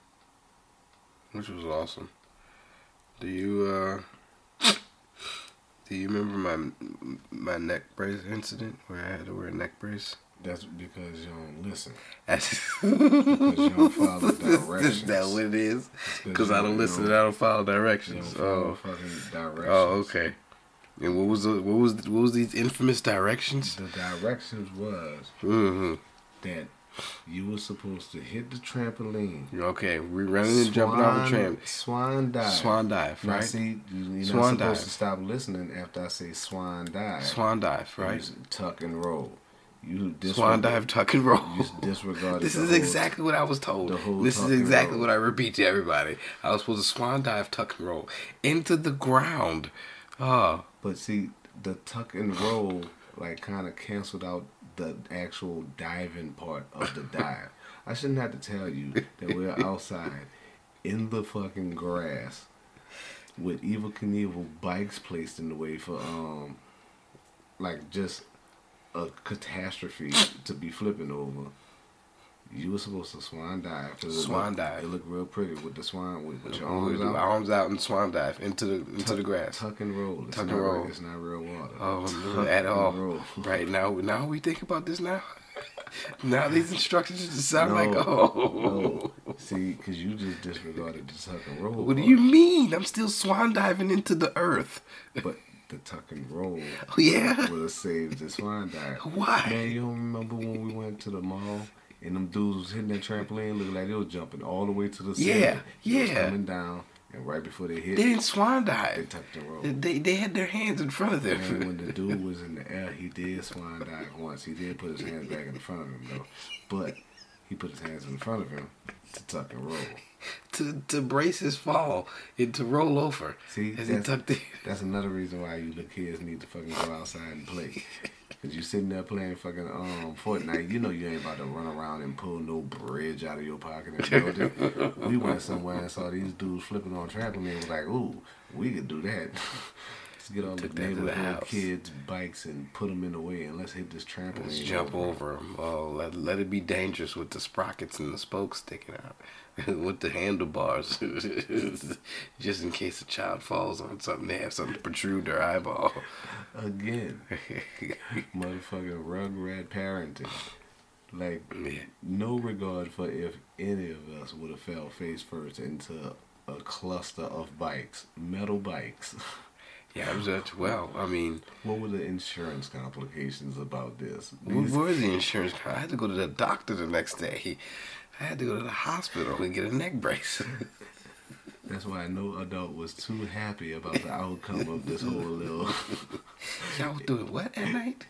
Which was awesome. Do you uh do you remember my my neck brace incident where I had to wear a neck brace? That's because you don't listen. That's Because you don't follow directions. Is that what it is? Because I don't you listen don't- and I don't follow You don't directions. follow Oh, fucking directions. oh, okay. And what was the, what was what was these infamous directions? The directions was Mm-hmm. that you were supposed to hit the trampoline. Okay, we running and jumping off the tram. Swan dive. Swan dive, Now right? see, you- you're Swan not supposed dive. to stop listening after I say swan dive. Swan dive, You right? just tuck and roll. You disregard, Swan dive, tuck and roll. You disregarded This the is whole- exactly what I was told. the whole This is tuck and exactly roll. what I repeat to everybody. I was supposed to swan dive, tuck and roll into the ground. Oh, But see, the tuck and roll like kind of canceled out the actual diving part of the dive. I shouldn't have to tell you that we're outside in the fucking grass with Evil Knievel bikes placed in the way for um like just a catastrophe to be flipping over. You were supposed to swan dive. 'Cause it Swan looked- dive. It looked real pretty with the swan with, with your we arms do out. arms out and swan dive into the into Tuck- the grass. Tuck and roll. It's Tuck not and real- roll. It's not real water. Oh, Tuck at and all. roll. Right now, now we think about this now. Now these instructions just sound like, No, oh. no. See, because you just disregarded the tuck and roll. What do part. you mean? I'm still swan diving into the earth. But the tuck and roll Oh, yeah? would have saved the swan dive. Why? Man, you don't remember when we went to the mall and them dudes was hitting that trampoline, looking like they was jumping all the way to the Yeah, ceiling. They was yeah. coming down, and right before they hit, They didn't swan they dive. tucked and roll. They, they had their hands in front of And them. when the dude was in the air, he did swan dive once. He did put his hands back in front of him, though. But he put his hands in front of him to tuck and roll. to, to brace his fall and to roll over. See, as he that's, tucked in. that's another reason why you little kids need to fucking go outside and play. Cause you sitting there playing fucking um Fortnite, you know you ain't about to run around and pull no bridge out of your pocket and build it. We went somewhere and saw these dudes flipping on trampoline. Was like, ooh, we could do that. Let's get all the Took that to the neighborhood house. kids' bikes and put them in the way and let's hit this trampoline. Let's jump over him. Oh, let, let it be dangerous with the sprockets and the spokes sticking out. With the handlebars. Just in case a child falls on something, they have something to protrude their eyeball. Again, motherfucking rugrat parenting. Like, Yeah. no regard for if any of us would have fell face first into a cluster of bikes, metal bikes. Yeah, I was at, well, I mean, What were the insurance complications about this? where, These- where's the insurance? co- I had to go to the doctor the next day. I had to go to the hospital and get a neck brace. That's why no adult was too happy about the outcome of this whole little. Y'all was doing what at night?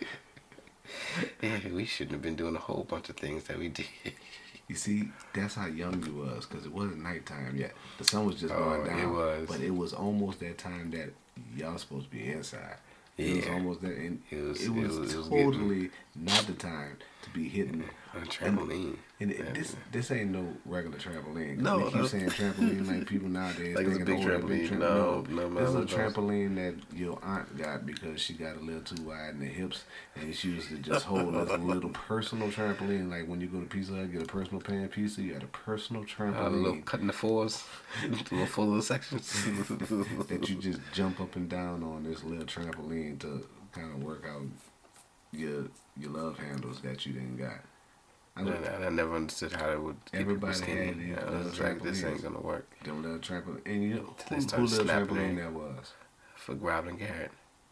Yeah, we shouldn't have been doing a whole bunch of things that we did. You see, that's how young you was, because it wasn't nighttime yet. The sun was just Oh, going it down. was. But it was almost that time that y'all supposed to be inside. It was Yeah. almost that, and It was- it was, it was- it was totally not the time to be hitting A trampoline. And it, Yeah. this this ain't no regular trampoline. 'Cause No, we keep no. saying trampoline like people nowadays Like it's a thinking, big oh, that big trampoline. tram- No, no, This is no, a no. trampoline that your aunt got because she got a little too wide in the hips, and she used to just hold as a little personal trampoline. Like when you go to Pizza Hut, get a personal pan pizza, you got a personal Uh, a trampoline little cutting the fours, a little full little sections. that you just jump up and down on this little trampoline to kind of work out your your love handles that you didn't got. I And don't, I, I never understood how it would keep Everybody people had skinny. these I little was like, this trampolines. ain't gonna work them little trampoline, and you know Till they who, who started little snapping trampoline in. that was. for Growl and Garrett.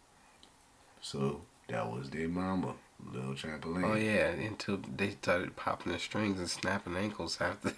So that was their mama, little trampoline. Oh yeah, until they started popping the strings and snapping ankles after.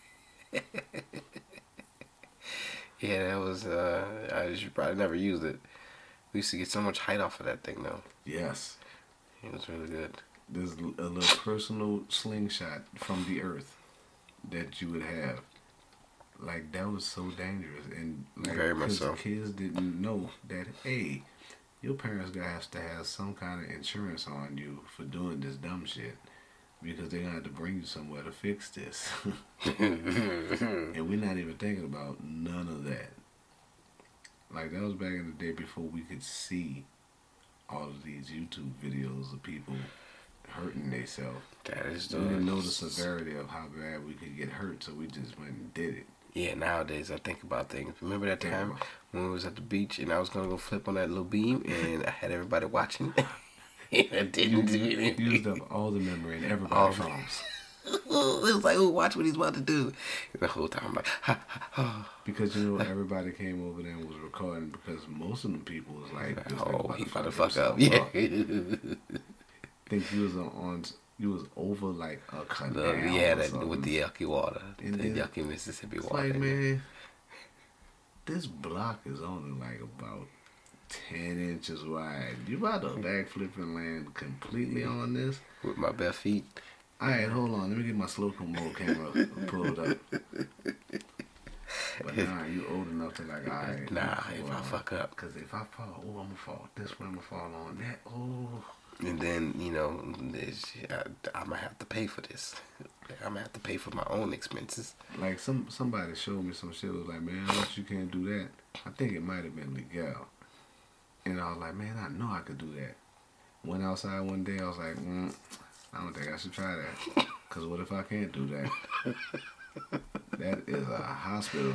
Yeah, that was. Uh, I should probably never used it. We used to get so much height off of that thing though. Yes, It was really good. there's a little personal slingshot from the earth that you would have. Like that was so dangerous, and like Very much 'cause so. the kids didn't know that. Hey, your parents got has to have some kind of insurance on you for doing this dumb shit, because they're gonna have to bring you somewhere to fix this. And we're not even thinking about none of that. Like that was back in the day before we could see all of these YouTube videos of people hurting themselves. That is We the didn't know the severity of how bad we could get hurt, so we just went and did it. Yeah, nowadays I think about things. Remember that Think time about- when we was at the beach and I was gonna go flip on that little beam and I had everybody watching? And I didn't do anything. Used up all the memory in All everybody's the- phones. It was like, oh, watch what he's about to do. And the whole time I'm like, ha, ha, ha. Because you know everybody came over there and was recording because most of them people was like, this nigga Oh, he about to fuck fuck up. himself Yeah. Think you was on, on you was over like a canal. The- yeah, or that, something. with the yucky water. And The then yucky Mississippi It's water. like, man, this block is only like about ten inches wide. You about to backflip and land completely on this? With my bare feet. All right, hold on. Let me get my slow mo camera pulled up. But nah, you old enough to like, all right. Nah, hold if I on. fuck up. Cause if I fall, oh, I'm gonna fall this way. I'm gonna fall on that. Oh, And then, you know, this, I, I'm going to have to pay for this. I'm going to have to pay for my own expenses. like some somebody showed me some shit. Was like, man, what you can't do that. I think it might have been legal. And I was like, man, I know I could do that. Went outside one day. I was like, mm, I don't think I should try that. Cause what if I can't do that? That is a hospital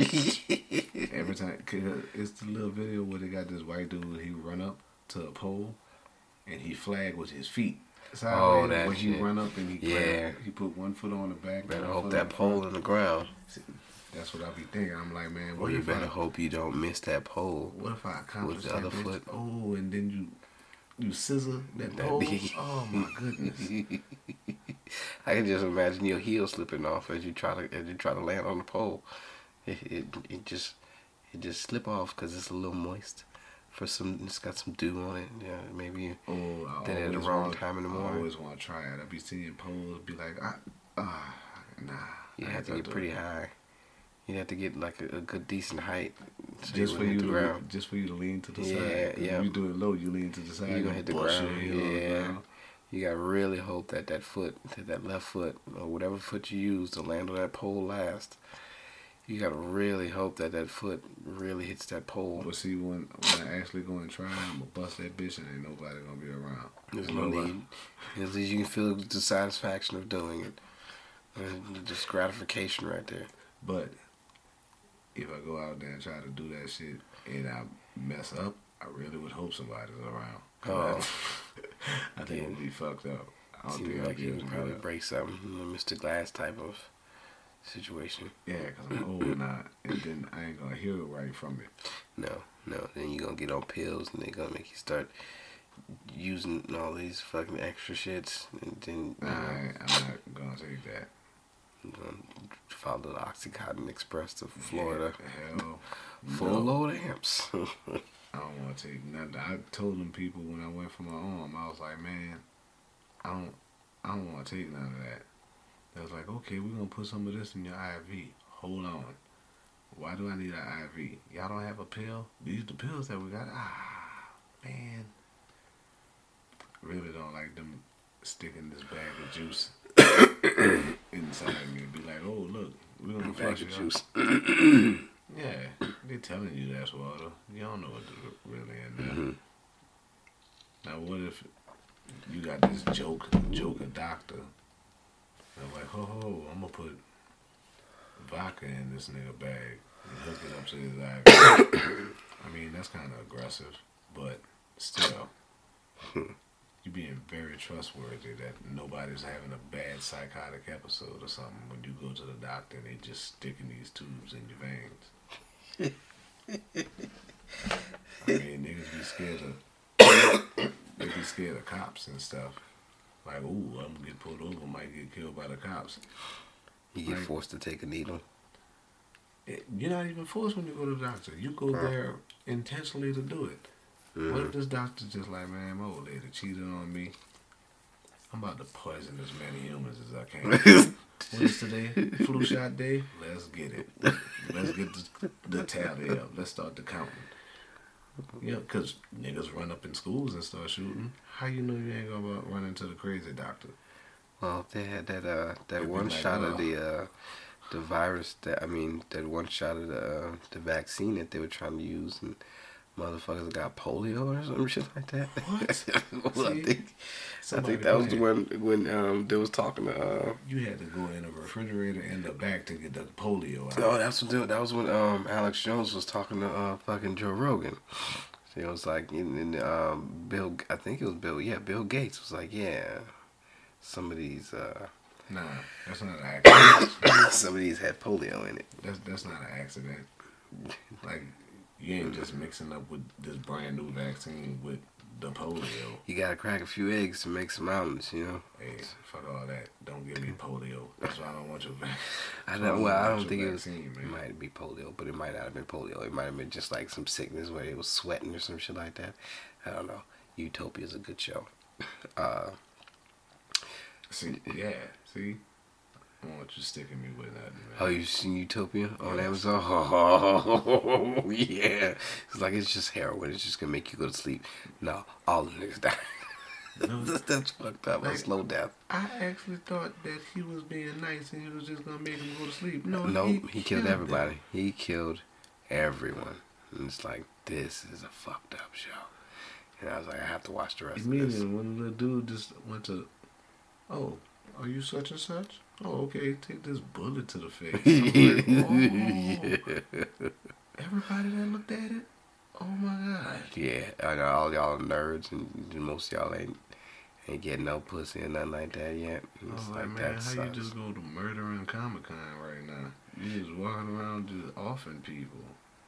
visit. Every time, cause it's the little video where they got this white dude. He run up to a pole, and he flag with his feet. Sideways, Oh, that where he shit. run up and he Yeah. grab, he put one foot on the back. Better one hope foot that on the pole front. in the ground. That's what I be thinking. I'm like, man, Or what you if better I, hope you don't miss that pole. what if I accomplish the that other bitch? foot. Oh, and then you you scissor that That pole. big. Oh my goodness. I can just imagine your heel slipping off as you try to as you try to land on the pole. It it, it just it just slip off because it's a little moist. For some, it's got some dew on it. Yeah, maybe you Oh, I did it at the always wrong want- time in the I morning. always want to try it. I be seeing poles, be like, ah, ah nah. You I have ain't to gonna get do pretty it. hhy. You have to get like a, a good decent height. So Just you for wouldn't you hit to the ground. just for you to lean to the Yeah, side. 'Cause yeah. If you do it low, you lean to the side. You're gonna hit the bust ground. your heel on the Yeah. ground. You gotta really hope that that foot, that that left foot, or whatever foot you use to land on that pole last, you gotta really hope that that foot really hits that pole. But see, when when I actually go and try, I'm gonna bust that bitch and ain't nobody gonna be around. There's Ain't no nobody- need. At least you can feel the satisfaction of doing it. And just gratification right there. But if I go out there and try to do that shit and I mess up, I really would hope somebody's around. Oh. I think Yeah. it'll be fucked up. I don't Seems think I'll like be you able would to probably do that. break something, you know, Mister Glass type of situation. Yeah, because I'm old now, and then I ain't gonna hear right from it. No, no. Then you're gonna get on pills and they're gonna make you start using all these fucking extra shits. And then you Nah, know, I ain't, I'm not gonna take that. you're gonna follow the Oxycontin Express to Florida. Yeah, hell, Full no. load of amps. I don't want to take nothing. I told them people when I went for my arm, I was like, man, I don't, I don't want to take none of that. They was like, okay, we're gonna put some of this in your I V. Hold on. Why do I need an I V? Y'all don't have a pill? These the pills that we got. Ah, man. Really don't like them sticking this bag of juice inside me and be like, oh look, we're gonna Bag flush of it out. juice. Yeah, they telling you that's water. You don't know what's really in there. Mhm. Now, what if you got this joke, joker doctor? And I'm like, ho ho, I'm gonna put vodka in this nigga bag and hook it up to his eye. I mean, that's kind of aggressive, but still, you being very trustworthy that nobody's having a bad psychotic episode or something when you go to the doctor and they just sticking these tubes in your veins. I mean, niggas be scared of they be scared of cops and stuff. Like, ooh, I'm gonna get pulled over, might get killed by the cops. You get Right. forced to take a needle. It, you're not even forced when you go to the doctor. You go there intentionally to do it. What if this doctor's just like, man, my old lady cheated on me. I'm about to poison as many humans as I can. What is today? Flu shot day? Let's get it. Let's get the, the tally up. Let's start the counting. Yeah, because niggas run up in schools and start shooting. How you know you ain't gonna run into the crazy doctor? Well, they had that uh that It'd be one like, shot of uh, the uh the virus that I mean that one shot of the uh, the vaccine that they were trying to use, and motherfuckers got polio or some shit like that. What? well, See, I think I somebody think that was the had- one when um they was talking to uh You had to go in the refrigerator in the back to get the polio out. oh that's what they- that was when um Alex Jones was talking to uh fucking Joe Rogan. It was like in, in um Bill I think it was Bill yeah Bill Gates was like yeah some of these uh Nah, that's not an accident. some of these had polio in it. That's that's not an accident. Like, you ain't just mixing up with this brand new vaccine with the polio. You gotta crack a few eggs to make some mountains, you know. Hey, fuck all that. Don't give me polio. That's why I don't want your vaccine. I don't. Well, I don't Your think it was. vaccine, It man. might be polio, but it might not have been polio. It might have been just like some sickness where it was sweating or some shit like that. I don't know. Utopia's a good show. Uh, See, yeah, see? I don't want you sticking me with nothing, man. oh, you seen Utopia on Yes. Amazon? Oh, yeah. It's like it's just heroin. It's just gonna make you go to sleep. No, all the niggas die. No. That's fucked up. A Like- slow death. I actually thought that he was being nice and he was just gonna make him go to sleep. No, No, he, he, killed them. everybody. He killed everyone. And it's like, this is a fucked up show. And I was like, I have to watch the rest of this. Immediately, when the dude just went to, oh, are you such and such? Oh, okay, take this bullet to the face. I'm like, oh. Everybody that looked at it, oh my god. Yeah, I know all y'all are nerds, and most of y'all ain't ain't getting no pussy or nothing like that yet. And I it's was like, like, man, that how sucks. you just go to murdering Comic Con right now? You just walking around just offing people.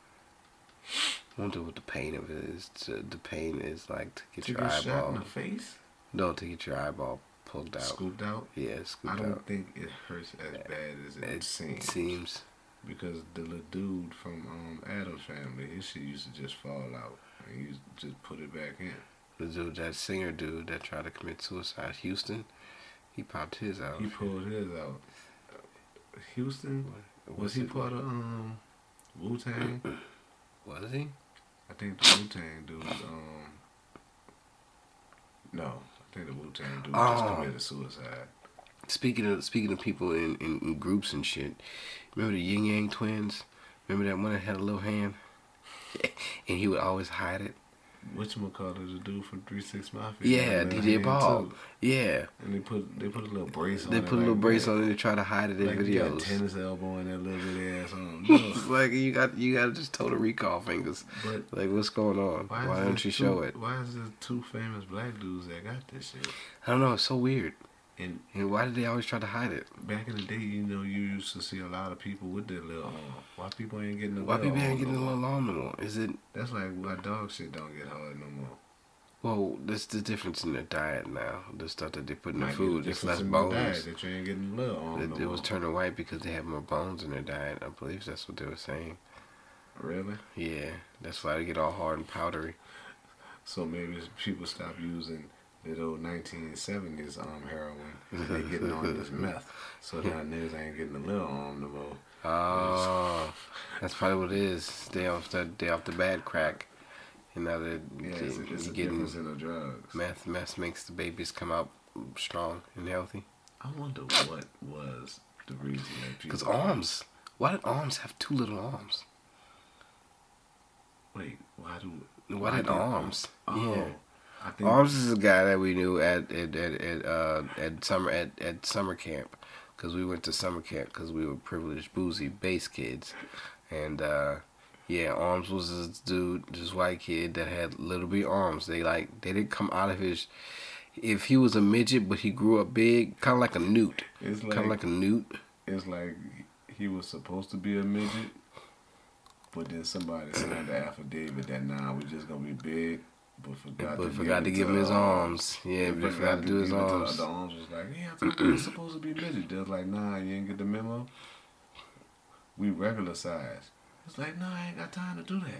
I wonder what the pain of it is. To, the pain is like to get To your get shot in eyeball. the face, No, to get your eyeball pulled out. scooped out. Yeah, I scooped don't out. think it hurts as bad as it, It seems. seems. Because the little dude from um, Adam's Family, his shit used to just fall out. And he used to just put it back in. The dude, that singer dude that tried to commit suicide, Houston, he popped his out. He pulled his out. Houston, was Was he it- part of um, Wu Tang? Was he? I think the Wu Tang dude. Um, no, I think the Wu Tang dude just Oh. committed suicide. Speaking of speaking of people in, in, in groups and shit, remember the Yin Yang Twins? Remember that one that had a little hand, and he would always hide it. Whatchamacallit, the dude from Three Six Mafia. Yeah, got a D little J hand, Ball. too. Yeah, And they put they put a little brace on they it. put a little like brace that. on it and try to hide it in Like you got videos. tennis elbow and that little bit ass on. No. like you got you got just total recall fingers. But Like what's going on? Why, why, is don't there you two, show it? Why is there two famous black dudes that got this shit? I don't know. It's so weird. And And why did they always try to hide it? back in the day, you know, you used to see a lot of people with their little arm. Why people ain't getting the Why little people ain't arm getting a no more? little long no more? Is it? That's like why dog shit don't get hard no more. Well, that's the difference in their diet now. The stuff that they put in Might their be the food, it's difference less in the diet bones. that you ain't getting the little arm It, no it was more. turning white because they have more bones in their diet. I believe that's what they were saying. Really? Yeah, that's why they get all hard and powdery. So maybe people stop using that old nineteen seventies um heroin. And they getting on this meth. So now niggas ain't getting the little arm no more. Oh, that's probably what it is. Stay off the stay off the bad crack. And now that Yeah, it's, you it's a getting difference in the drugs. meth, meth makes the babies come out strong and healthy. I wonder what was the reason that people. Because arms, why did arms have two little arms? Wait, why do? Why did do- arms? Oh, Yeah. I think. Arms is a guy that we knew at at at, at uh at summer at, at summer camp, because we went to summer camp because we were privileged boozy base kids, and uh yeah, Arms was this dude, this white kid that had little bit arms. They like they didn't come out of his. If he was a midget, but he grew up big, kind of like a newt, It's kind like, of like a newt. it's like he was supposed to be a midget, but then somebody signed the affidavit that nah, we just gonna be big, but forgot But to forgot to give, it give him his the arms. Yeah, They but forgot to do his give it to arms. The, the arms was like, yeah, I thought we were supposed to be midget. They was like, nah, you ain't get the memo. We regular size. It's like, nah, I ain't got time to do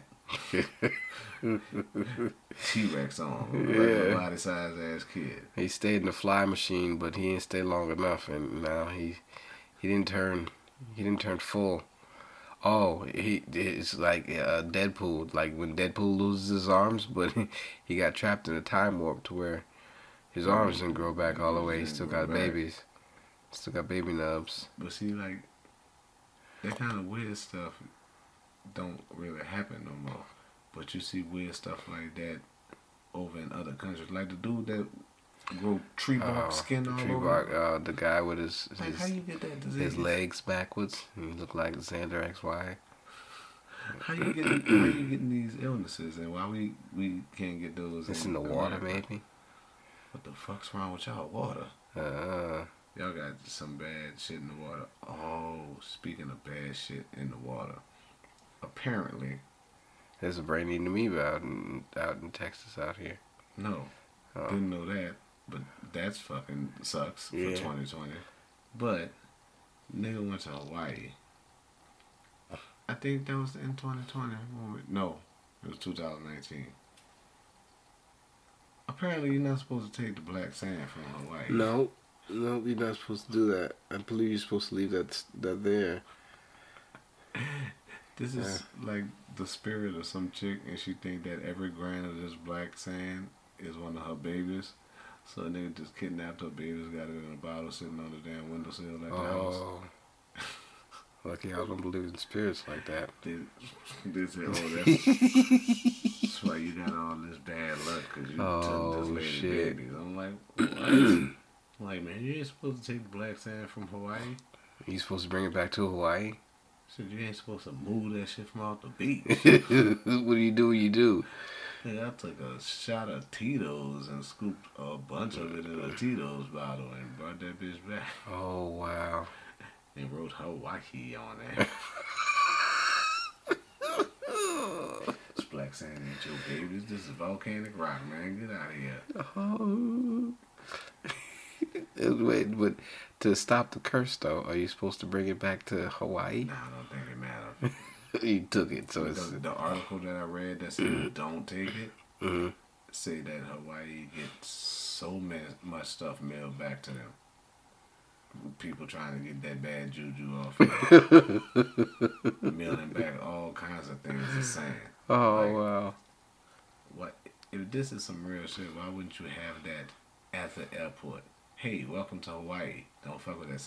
that. T-Rex on, regular Yeah. body size ass kid. He stayed in the fly machine, but he didn't stay long enough, and now he he didn't turn he didn't turn full. Oh, he it's like uh, Deadpool, like when Deadpool loses his arms, but he got trapped in a time warp to where his arms didn't grow back all the way. He still got babies, still got baby nubs. But see, like, that kind of weird stuff don't really happen no more. But you see weird stuff like that over in other countries. Like the dude that grow tree bark Oh, skin all tree over. bark. Uh, the guy with his Like, how his, you get that disease? his legs backwards. He look like Xander X Y. How you getting how you getting these illnesses, and why we we can't get those? It's in the water, America? maybe. What the fuck's wrong with y'all water? Uh, Y'all got some bad shit in the water. Oh, speaking of bad shit in the water, apparently, there's a brain eating amoeba out in out in Texas out here. no, Oh. didn't know that, but that's fucking sucks Yeah. for twenty twenty. But nigga went to Hawaii. I think that was in twenty twenty. No, it was two thousand nineteen. Apparently, you're not supposed to take the black sand from Hawaii. No, no, you're not supposed to do that. I believe you're supposed to leave that that there. This is like the spirit of some chick, and she think that every grain of this black sand is one of her babies. So a nigga just kidnapped her babies, got it in a bottle, sitting on the damn windowsill at the house. Oh, lucky I don't believe in spirits like that. They, they said, "Oh, that's, that's why you got all this bad luck, because you Oh, took this lady shit. babies." I'm like, what? I'm like, man, you ain't supposed to take the black sand from Hawaii. You supposed to bring it back to Hawaii? Said you ain't supposed to move that shit from off the beach. What do you do? You do. Yeah, I took a shot of Tito's and scooped a bunch of it in a Tito's bottle and brought that bitch back Oh wow. and wrote Hawaii on there. This black sand ain't your babies. This is volcanic rock, man. Get out of here. Oh. Wait, but to stop the curse though, are you supposed to bring it back to Hawaii? Nah, I don't think it matters. You took it, so it's. The, the article that I read that said don't take it Mhm. say that Hawaii gets so many, much stuff mailed back to them. People trying to get that bad juju off of them. Mailing back all kinds of things the same. Oh Like, wow. what if this is some real shit? Why wouldn't you have that at the airport? Hey, welcome to Hawaii. Don't fuck with that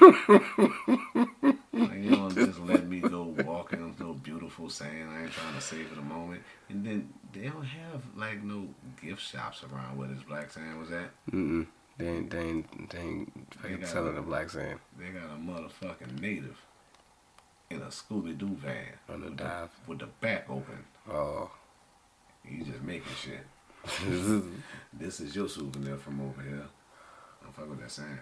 sand. Like, you don't just let me go walking on no beautiful sand. I ain't trying to save it a moment. And then they don't have like no gift shops around where this black sand was at. Mm-mm. They ain't, they ain't, they ain't fucking got selling a- the black sand They got a motherfucking native in a Scooby Doo van on the with dive. the, with the back open. Oh. He's just making shit. This is your souvenir from over here. Don't fuck with that sand.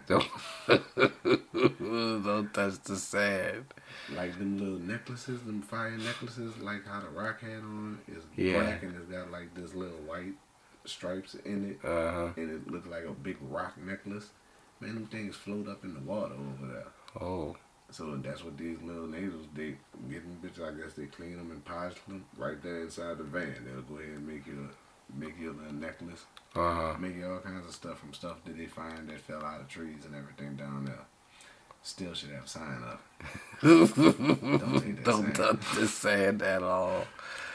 Don't, don't touch the sand. Like them little necklaces, them fire necklaces, like how the Rock had on is Yeah. black and it's got like this little white stripes in it, Uh huh. and it looked like a big rock necklace. Man, them things float up in the water over there. Oh. So that's what these little natives, they get them bitches, I guess they clean them and polish them right there inside the van. They'll go ahead and make you a, make you a little necklace, Uh huh. make you all kinds of stuff from stuff that they find that fell out of trees and everything down there. Still should have a sign up. Don't take that Don't sand. touch the sand at all.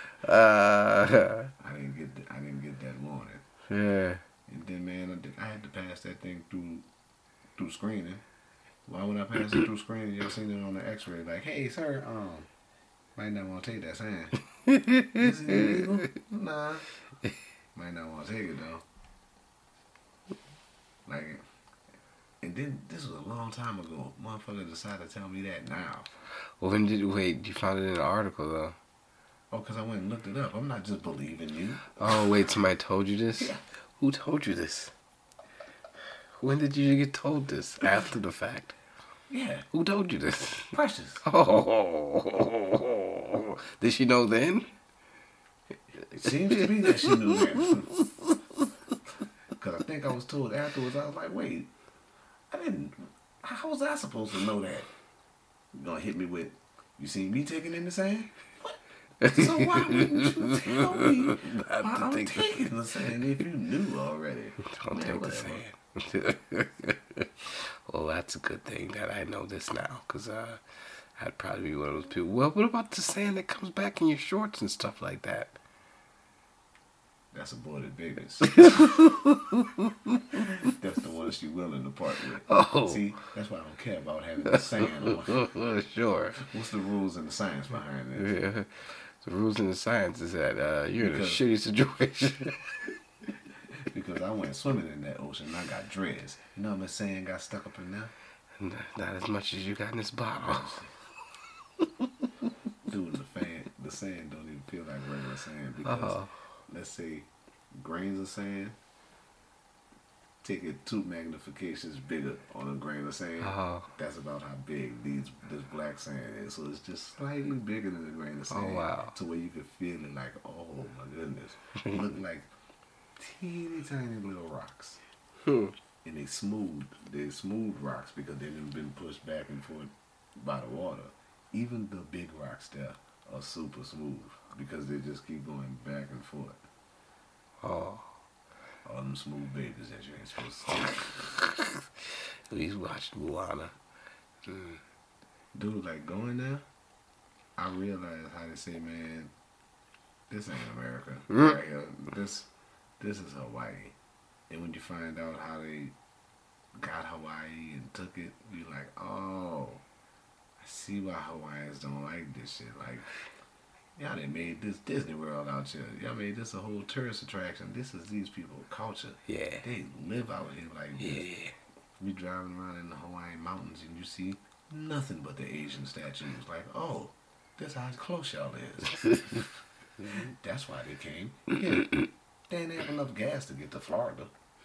Uh, I didn't get th- I didn't get that warning. yeah. And then man, I, did, I had to pass that thing through through screening. Why would I pass it through screening? Y'all seen it on the X-ray? Like, hey sir, um, might not want to take that sand. Is it illegal? Nah. Might not want to take it though. Like, and then this was a long time ago. Motherfucker decided to tell me that now. Well, when did you wait? You found it in an article though. Oh, because I went and looked it up. I'm not just believing you. Oh wait, somebody told you this? Yeah. Who told you this? When did you get told this? After the fact. Yeah, Who told you this? Precious. Oh, did she know then? It seems to be that she knew that. Because I think I was told afterwards, I was like, wait, I didn't, how was I supposed to know that? You gonna hit me with, you seen me taking in the sand? What? So why wouldn't you tell me Not why to I'm take the- taking the sand if you knew already? Don't Man, take the whatever. sand. Well, that's a good thing that I know this now, because uh, I'd probably be one of those people. Well, what about the sand that comes back in your shorts and stuff like that? That's aborted babies. That's the one she willing to part with. Oh. See, that's why I don't care about having the sand on. Sure. What's the rules and the science behind this? Yeah. The rules and the science is that uh, you're Because- in a shitty situation. Because I went swimming in that ocean and I got dreads. You know how much sand got stuck up in there? N- Not as much as you got in this bottle. Dude, the fan, the sand don't even feel like regular sand because Uh-oh. let's say grains of sand, take it two magnifications bigger on a grain of sand. Uh-oh. That's about how big these this black sand is. So it's just slightly bigger than a grain of sand. Oh, wow. To where you could feel it like, oh my goodness, look like teeny tiny little rocks. Hmm. And they smooth, they smooth rocks because they've been pushed back and forth by the water. Even the big rocks there are super smooth because they just keep going back and forth. Oh. All them smooth babies that you ain't supposed to take. We watched Moana. Mm. Dude, like going there, I realized how they say, man, this ain't America. Mm. Right here. This, this is Hawaii. And when you find out how they got Hawaii and took it, you're like, oh, I see why Hawaiians don't like this shit. Like, y'all done made this Disney World out here. Y'all made this a whole tourist attraction. This is these people's culture. Yeah. They live out here like this. Yeah. You driving around in the Hawaiian mountains and you see nothing but the Asian statues. Like, oh, that's how close y'all is. That's why they came. Yeah. They didn't have enough gas to get to Florida.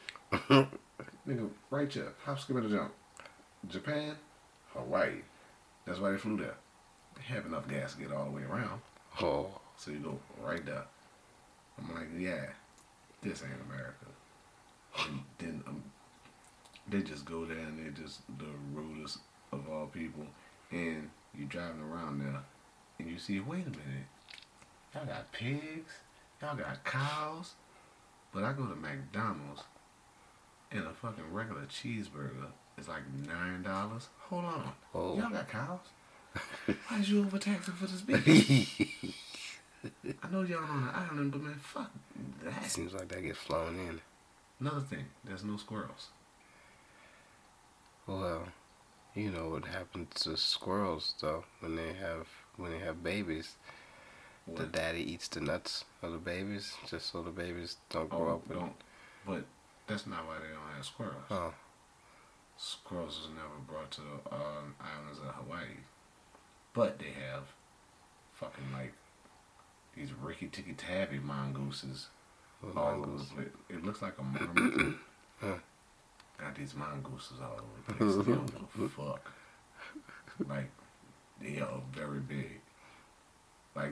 Nigga, right here. Hop, skip, and a jump. Japan, Hawaii. That's why they flew there. They have enough gas to get all the way around. Oh. So you go right there. I'm like, yeah, this ain't America. And then um, they just go there and they're just the rudest of all people. And you driving around there and you see, wait a minute, y'all got pigs, y'all got cows. But I go to McDonald's and a fucking regular cheeseburger is like nine dollars. Hold on, Oh. y'all got cows? Why did you overtax it for this beef? I know y'all on the island, but man, fuck that. Seems like that gets flown in. Another thing, there's no squirrels. Well, you know what happens to squirrels though when they have when they have babies. The What? daddy eats the nuts of the babies just so the babies don't grow Oh, up with. don't. But that's not why they don't have squirrels. Oh. Squirrels was never brought to the um, islands of Hawaii. But they have fucking like these ricky ticky tabby mongooses Little all over mongoose. the place. It looks like a marmot. Huh. Got these mongooses all over the place. They don't give a fuck. Like, they are very big. Like,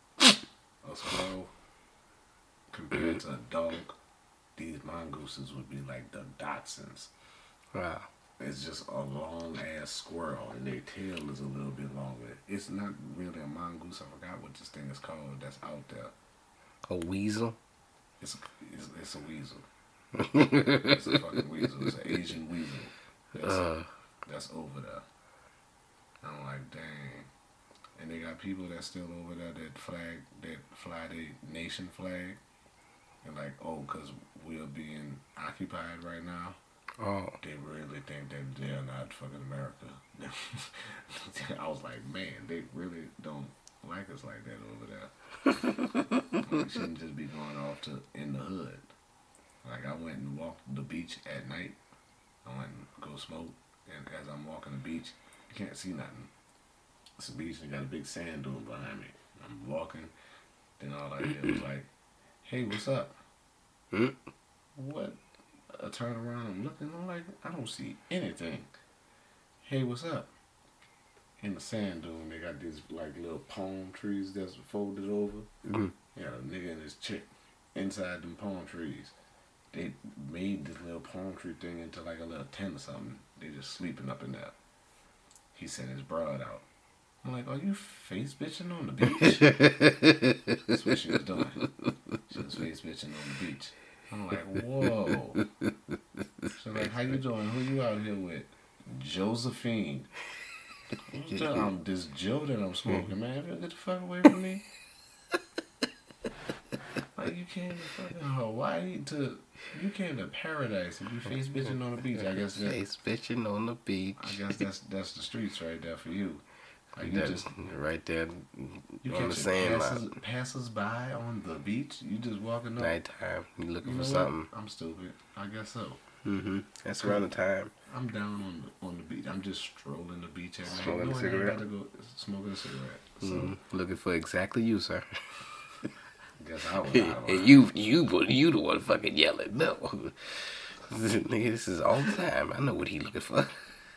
a squirrel compared to a dog, these mongooses would be like the Dachshunds. Wow. It's just a long ass squirrel, and their tail is a little bit longer. It's not really a mongoose. I forgot what this thing is called that's out there. A weasel? It's a, it's, it's a weasel. It's a fucking weasel. It's an Asian weasel. That's, Uh. that's over there. I'm like, dang. And they got people that's still over there that flag, that fly the nation flag. And like, oh, because we're being occupied right now. Oh. They really think that they're not fucking America. I was like, man, they really don't like us like that over there. We shouldn't just be going off to in the hood. Like I went and walked the beach at night. I went and go smoke, and as I'm walking the beach, you can't see nothing. It's a beach and got a big sand dune behind me. I'm walking, then all I hear was like, "Hey, what's up?" Hmm? What? I turn around, I'm looking, I'm like, I don't see anything. Hey, what's up? In the sand dune, they got these like little palm trees that's folded over. Mm. Yeah, a nigga and his chick inside them palm trees. They made this little palm tree thing into like a little tent or something. They just sleeping up in there. He sent his broad out. I'm like, are you face bitching on the beach? That's what she was doing. She was face bitching on the beach. I'm like, whoa. So like, how you doing? Who you out here with? Josephine. Who's that? I'm this Joe that I'm smoking, man. Get the fuck away from me. Like you came to fucking Hawaii to, you came to paradise and you face bitching on the beach. I guess that, Face bitching on the beach. I guess that's that's the streets right there for you. Like you That- just right there you on the catch sand passes, line. passers by on the beach. You just walking up. Nighttime. You looking You know for what? something. I'm stupid. I guess so. Mm-hmm. That's around the time. I'm down on the, on the beach. I'm just strolling the beach at night. Smoking a knowing I ain't cigarette? about to go smoking a cigarette. So Mm-hmm. Looking for exactly you, sir. I guess I was out of And line. you, you, you the one fucking yelling. No, nigga, this is all the time. I know what he looking for.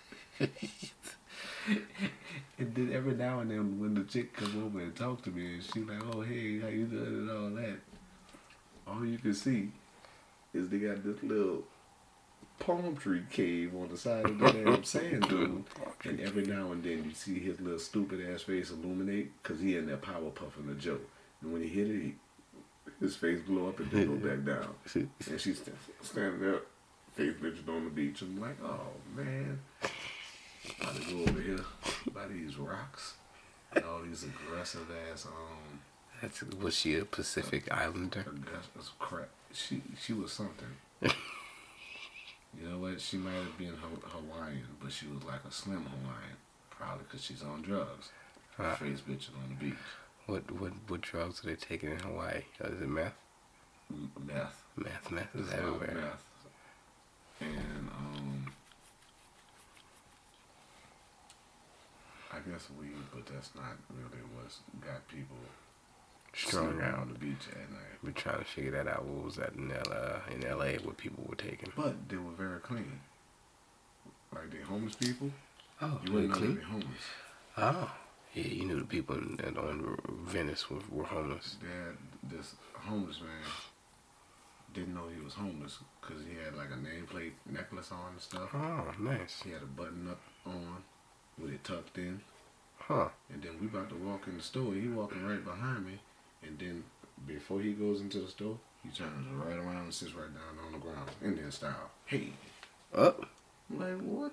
And then every now and then when the chick come over and talk to me and she like, oh hey, how you doing and all that, all you can see is they got this little palm tree cave on the side of the damn sand dune. And every now and then you see his little stupid ass face illuminate because he in there power puffing a joke. And when he hit it, he, his face blow up and then go back down. And she's st- standing there, face bitching on the beach. I'm like, oh man. About to go over here by these rocks and all these aggressive ass um That's was she a Pacific Islander? aggressive crap. She she was something. You know what? She might have been Ho- Hawaiian, but she was like a slim Hawaiian, probably because she's on drugs. Ah. Face bitching on the beach. What what what drugs are they taking in Hawaii? Uh, Is it meth? M- Meth. Meth, meth is There's a lot of everywhere. meth. And um, I guess weed, but that's not really what's got people Strung sleeping out. on the beach at night. We're trying to figure that out. What was that in L uh, in L A? What people were taking? But they were very clean. Like they homeless people, Oh, you really wouldn't know clean? they homeless. Oh, yeah. You knew the people in, in, on Venice were, were homeless. They had this homeless man didn't know he was homeless because he had like a nameplate necklace on and stuff. Oh, nice. He had a button up on with it tucked in. Huh. And then we about to walk in the store. He walking right behind me. And then before he goes into the store, he turns right around and sits right down on the ground. Indian style. Hey. Up. I'm like, what?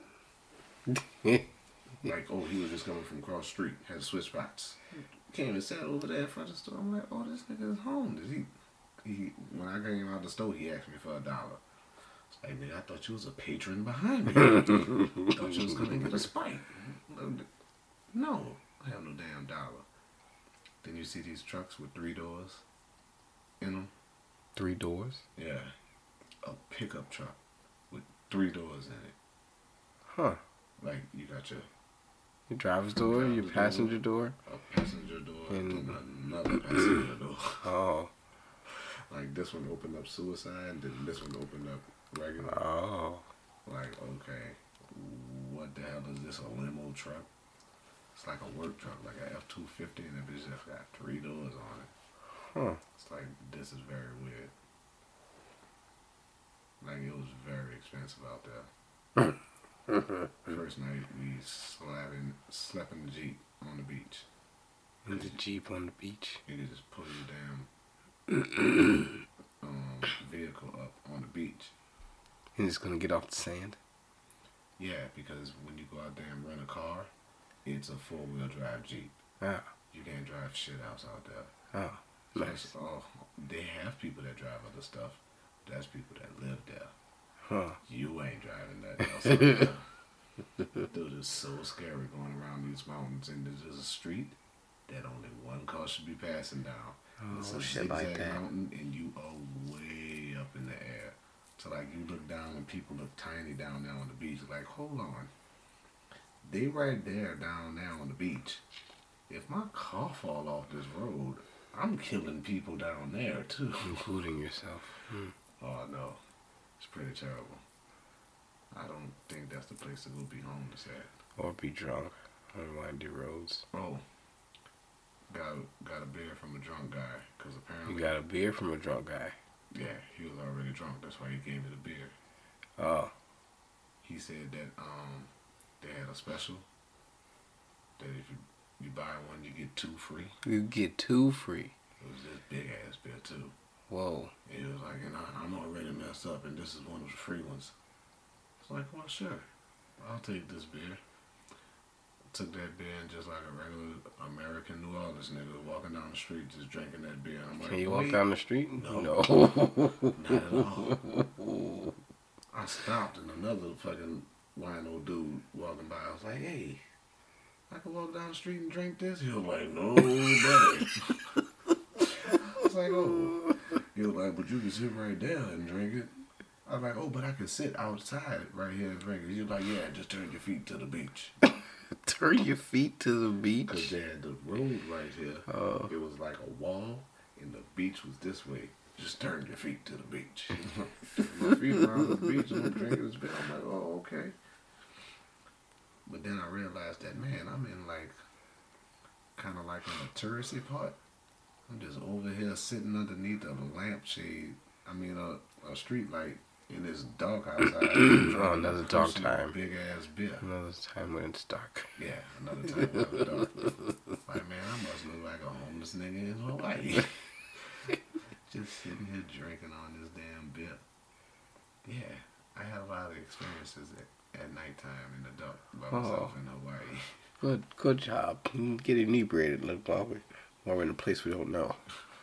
Like, oh, he was just coming from across the street. Had to switch spots. Came and sat over there in front of the store. I'm like, oh, this nigga is homeless. He, he, when I came out the store, he asked me for a dollar. It's like, nigga, I thought you was a patron behind me. I thought you was going to get a spike. No, I have no damn dollar. Then you see these trucks with three doors in them. Three doors. Yeah. A pickup truck with three doors in it. Huh. Like, you got your Your driver's door, your Driver's passenger door. a passenger door And- and another passenger door. Oh. Like, this one opened up suicide, and then this one opened up regular. Oh. Like, okay, what the hell is this, a limo truck? It's like a work truck, like a F two fifty, and it just got three doors on it. Huh. It's like, this is very weird. Like, it was very expensive out there. First night, we slept in, slept in the Jeep on the beach. In the Jeep on the beach. You could just pull your damn um, vehicle up on the beach. And it's gonna get off the sand. Yeah, because when you go out there and rent a car, it's a four-wheel drive Jeep. Ah. You can't drive shit else out there. Oh. Nice. That's- oh, they have people that drive other stuff. That's people that live there. Huh. You ain't driving that else out there. Dude, it's so scary going around these mountains, and there's just a street that only one car should be passing down. Oh, It's a shit like zigzag that. mountain, and you are way up in the air. So like you look down, and people look tiny down there on the beach. Like, hold on, they right there down there on the beach. If my car fall off this road, I'm killing people down there too. Including yourself. Hmm. Oh no, it's pretty terrible. I don't think that's the place to go be homeless at. Or be drunk on windy roads. Oh, got got a beer from a drunk guy because apparently You got a beer from a drunk guy. yeah, he was already drunk. That's why he gave me the beer. Oh. He said that um they had a special that if you you buy one you get two free. You get two free. It was this big ass beer too. Whoa. And he was like, and I, I'm already messed up, and this is one of the free ones. It's like, well, sure, I'll take this beer. Took that beer and just like a regular American New Orleans nigga walking down the street just drinking that beer. I'm like, Can you wait, walk down the street? No. No. not at all. I stopped and another fucking wino dude walking by. I was like, hey, I can walk down the street and drink this. He was like, no, buddy. I was like, oh. He was like, but you can sit right there and drink it. I was like, oh, but I can sit outside right here and drink it. He was like, yeah, just turn your feet to the beach. Turn your feet to the beach. Because they had the road right here. Oh. It was like a wall, and the beach was this way. Just turn your feet to the beach. My feet around the beach, and I'm drinking this beer. I'm like, oh, okay. But then I realized that, man, I'm in like, kind of like in the touristy part. I'm just over here sitting underneath a lampshade. I mean, a, a street light, and it's dark outside. Oh, another dark time. Big ass beer. Another time when it's dark. Yeah, another time when it's dark. Like, man, I must look like a homeless nigga in Hawaii. Just sitting here drinking on this damn beer. Yeah, I had a lot of experiences at, at nighttime in the dark by myself Oh. in Hawaii. Good, good job. Get inebriated like, while, we, while we're in a place we don't know.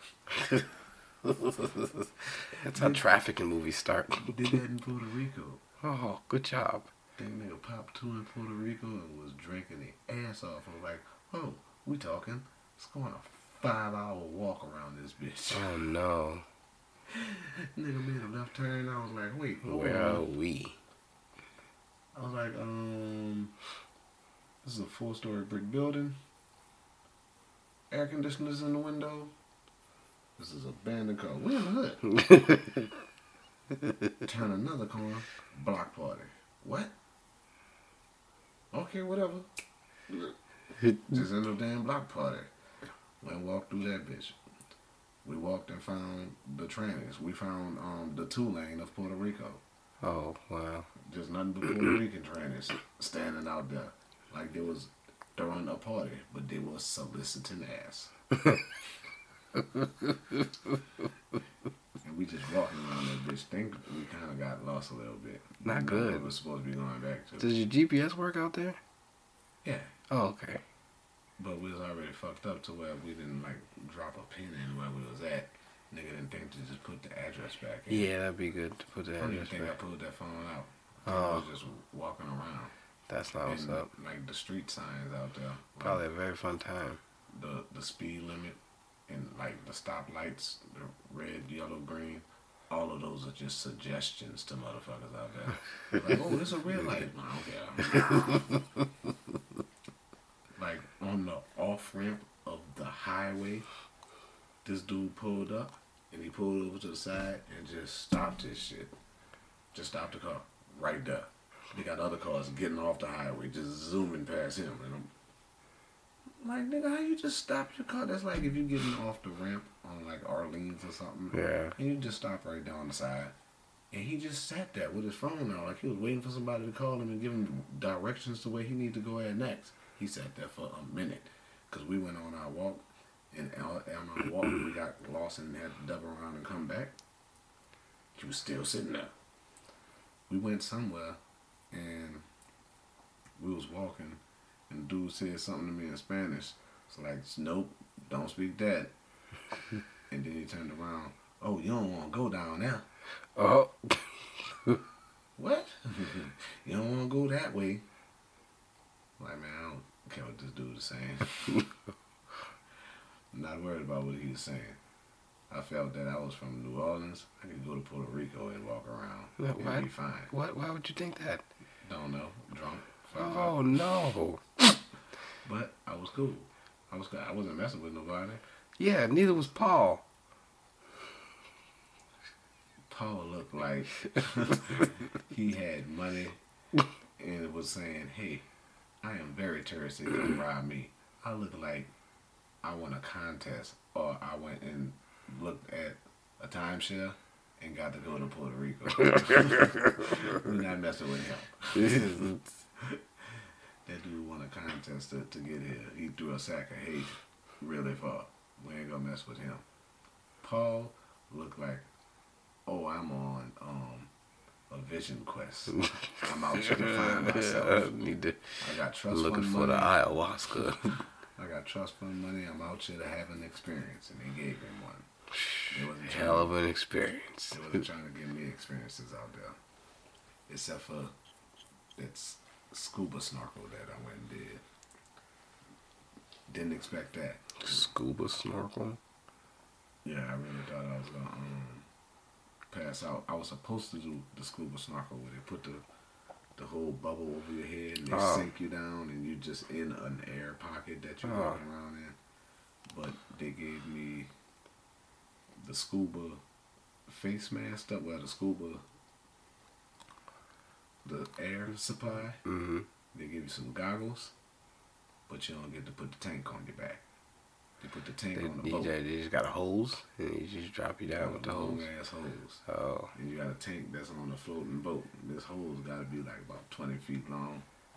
That's how trafficking movies start. Did that in Puerto Rico. Oh, good job. That nigga popped two in Puerto Rico and was drinking the ass off. I was like, oh, we talking. It's going a five hour walk around this bitch. Oh, no. Nigga made a left turn. I was like, wait, hold Where on. are we? I was like, um, this is a four story brick building. Air conditioners in the window. This is a abandoned car. We in the hood. Turn another corner. Block party. What? Okay, whatever. Just in a damn block party. Went and walked through that bitch. We walked and found the trannies. We found um the Tulane of Puerto Rico. Oh, wow. Just nothing but Puerto Rican trannies standing out there. Like they was throwing a party, but they was soliciting ass. And we just walking around that bitch. Think we kind of got lost a little bit. Not We good. We was supposed to be going back to. Does your G P S work out there? Yeah, Oh, okay. but we was already fucked up to where we didn't like drop a pin in where we was at. Nigga didn't think to just put the address back in. Yeah, that'd be good to put the I don't even address think I back. pulled that phone out. I Oh. was just walking around. That's not what's and, up. like the street signs out there. Like, Probably a very fun time. the the speed limit and like the stoplights, the red, yellow, green. All of those are just suggestions to motherfuckers out there. Like, oh, it's a red light. I don't care. Like on the off ramp of the highway, this dude pulled up and he pulled over to the side and just stopped his shit. Just stopped the car right there. They got other cars getting off the highway, just zooming past him. And I'm like, nigga, how you just stop your car? That's like if you getting off the ramp on like Arlene's or something. Yeah. And you just stop right down the side. And he just sat there with his phone out like he was waiting for somebody to call him and give him directions to where he needed to go at next. He sat there for a minute because we went on our walk. And on our walk, we got lost and had to double around and come back. He was still sitting there. We went somewhere and we was walking and the dude said something to me in Spanish. It's like, nope, don't speak that. And then he turned around. Oh, you don't want to go down there. Oh. What? You don't want to go that way. Like, man, I don't care what this dude is saying. I'm not worried about what he was saying. I felt that I was from New Orleans. I could go to Puerto Rico and walk around and What? be fine. What? Why would you think that? Don't know. Drunk. fucked up. Oh, no. But I was cool. I was. I wasn't messing with nobody. Yeah, neither was Paul. Paul looked like he had money and was saying, hey, I am very touristy, come rob me. I look like I won a contest or I went and looked at a timeshare and got to go to Puerto Rico. We're not messing with him. That dude won a contest to, to get here. He threw a sack of hate really far. We ain't gonna mess with him. Paul looked like, oh, I'm on um, a vision quest. I'm out here to find myself. I need to I got trust looking fund for money. the ayahuasca. I got trust fund money. I'm out here to have an experience, and they gave him one. They wasn't trying Hell to- of an experience. They wasn't trying to give me experiences out there, except for that s- scuba snorkel that I went and did. Didn't expect that. Scuba snorkel. Yeah, I really thought I was gonna um, pass out. I was supposed to do the scuba snorkel where they put the the whole bubble over your head and they Oh. sink you down and you just in an air pocket that you're Oh. walking around in. But they gave me the scuba face mask up, well the scuba the air supply. Mm-hmm. They give you some goggles, but you don't get to put the tank on your back. They put the tank They, on the they, boat. just, they just got a hose and they just drop you down with the long hose. ass hose. Oh. And you got a tank that's on a floating boat. This hose got to be like about twenty feet long.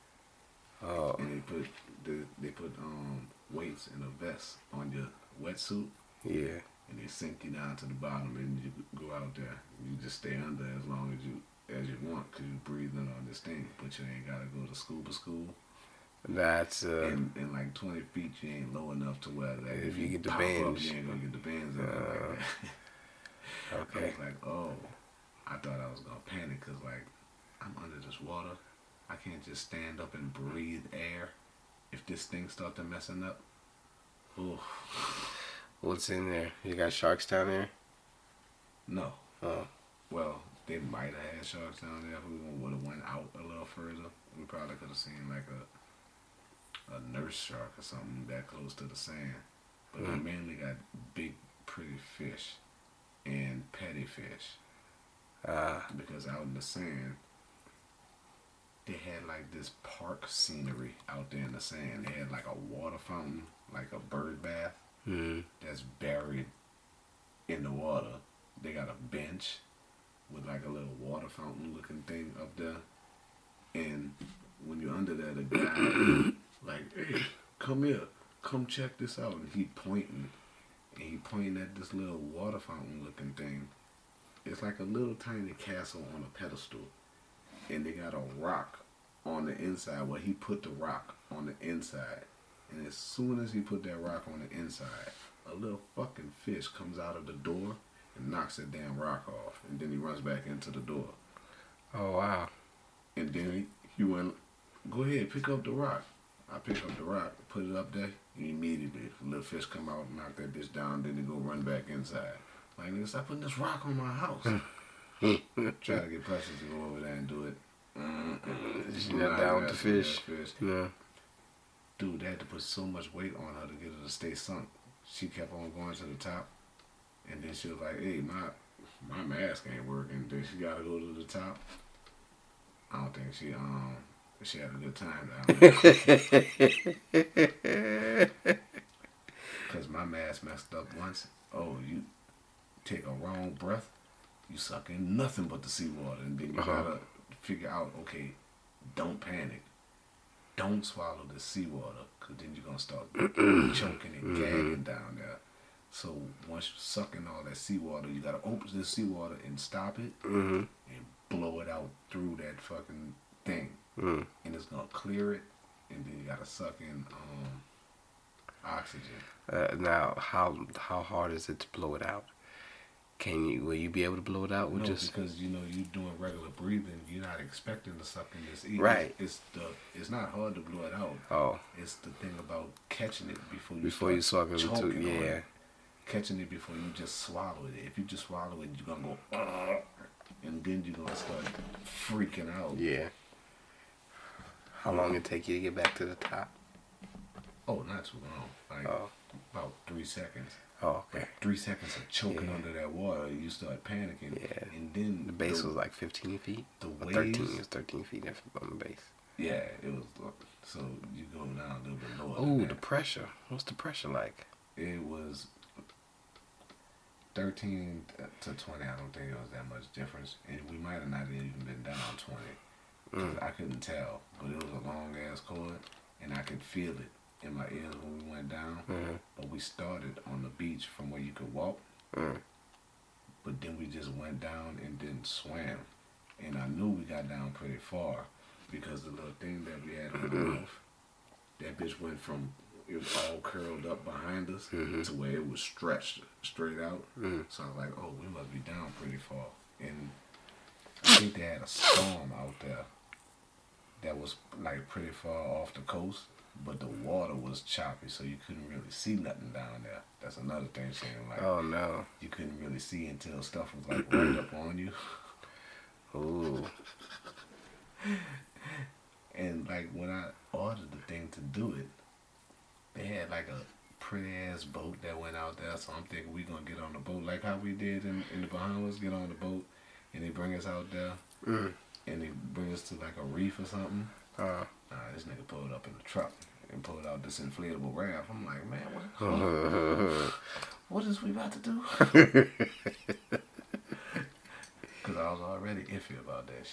Oh. And they put they, they put um weights in a vest on your wetsuit, Yeah. and they sink you down to the bottom, and you go out there. You just stay under as long as you as you want, cause you breathing on this thing. But you ain't gotta go to scuba school. That's uh. And, and like twenty feet, you ain't low enough to where like If if you you get the pop bands. up, you ain't gonna get the bands in Uh, it like that. I okay. was like, oh, I thought I was gonna panic because like I'm under this water. I can't just stand up and breathe air. If this thing starts to messing up, ooh, What's in there? You got sharks down there? no. Oh. Well, they might have had sharks down there. If we would have went out a little further, we probably could have seen like a a nurse shark or something that close to the sand. But Mm. they mainly got big, pretty fish and petty fish. Uh. Because out in the sand, they had like this park scenery out there in the sand. They had like a water fountain, like a bird bath Hmm. that's buried in the water. They got a bench with like a little water fountain looking thing up there. And when you're under there, the guy like, hey, come here, come check this out. And he pointing, and he pointing at this little water fountain looking thing. It's like a little tiny castle on a pedestal. And they got a rock on the inside where he put the rock on the inside. And as soon as he put that rock on the inside, a little fucking fish comes out of the door and knocks that damn rock off. And then he runs back into the door. Oh wow. And then he, he went, go ahead, pick up the rock. I pick up the rock, put it up there, and immediately the little fish come out and knock that bitch down, then they go run back inside. Like, nigga, stop putting this rock on my house. Try to get Precious to go over there and do it. She's not down with the fish. fish. No. Dude, they had to put so much weight on her to get her to stay sunk. She kept on going to the top, and then she was like, hey, my my mask ain't working. Then she got to go to the top. I don't think she um she had a good time down there. Because my mask messed up once. Oh, you take a wrong breath, you suck in nothing but the seawater. And then you Uh-huh. gotta figure out, okay, don't panic. Don't swallow the seawater, because then you're going to start choking and gagging down there. So once you're sucking all that seawater, you got to open the seawater and stop it Mm-hmm. and blow it out through that fucking thing. Mm. And it's going to clear it, and then you got to suck in um, oxygen. Uh, now, how how hard is it to blow it out? Can you will you be able to blow it out with No, just because you know you doing regular breathing, you're not expecting to suck in this either. Right. It's the it's not hard to blow it out. oh It's the thing about catching it before you before you start suck it choking to on yeah it. Catching it before you just swallow it. If you just swallow it, you're gonna go, "Ugh," and then you're gonna start freaking out. yeah. How long it take you to get back to the top? Oh, not too long. Like Oh about three seconds. oh okay. Like three seconds of choking Yeah. under that water, you start panicking. Yeah. And then The base was like fifteen feet. the Or waves. thirteen. It was thirteen feet on the base. Yeah, it was. So you go down a little bit lower. Oh, than the that. pressure. What's the pressure like? It was thirteen to twenty. I don't think it was that much difference, and we might have not even been down twenty. Cause Mm. I couldn't tell, but it was a long ass cord, and I could feel it in my ears when we went down. Mm-hmm. But we started on the beach from where you could walk, Mm. but then we just went down and then swam, and I knew we got down pretty far because the little thing that we had on the roof, that bitch went from it was all curled up behind us Mhm. to where it was stretched straight out. Mm. So I was like, oh, we must be down pretty far. And I think they had a storm out there that was like pretty far off the coast. but the water was choppy, so you couldn't really see nothing down there. That's another thing, saying like, Oh no. you couldn't really see until stuff was like right up on you. Ooh. And like when I ordered the thing to do it, they had like a pretty ass boat that went out there. So I'm thinking we gonna get on the boat like how we did in, in the Bahamas, get on the boat and they bring us out there Mm. and they bring us to like a reef or something. Uh. Nah, this nigga pulled up in the truck and pulled out this inflatable raft. I'm like, man, what, what is we about to do? Cause I was already iffy about that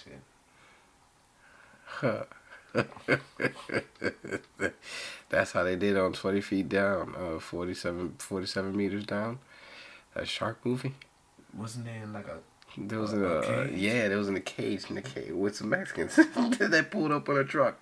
shit. That's how they did on twenty feet down, uh, forty-seven, forty-seven meters down. That shark movie. Wasn't there like a There was A- a, a uh, cage? yeah, there was in a cage in the cage with some Mexicans that pulled up on a truck.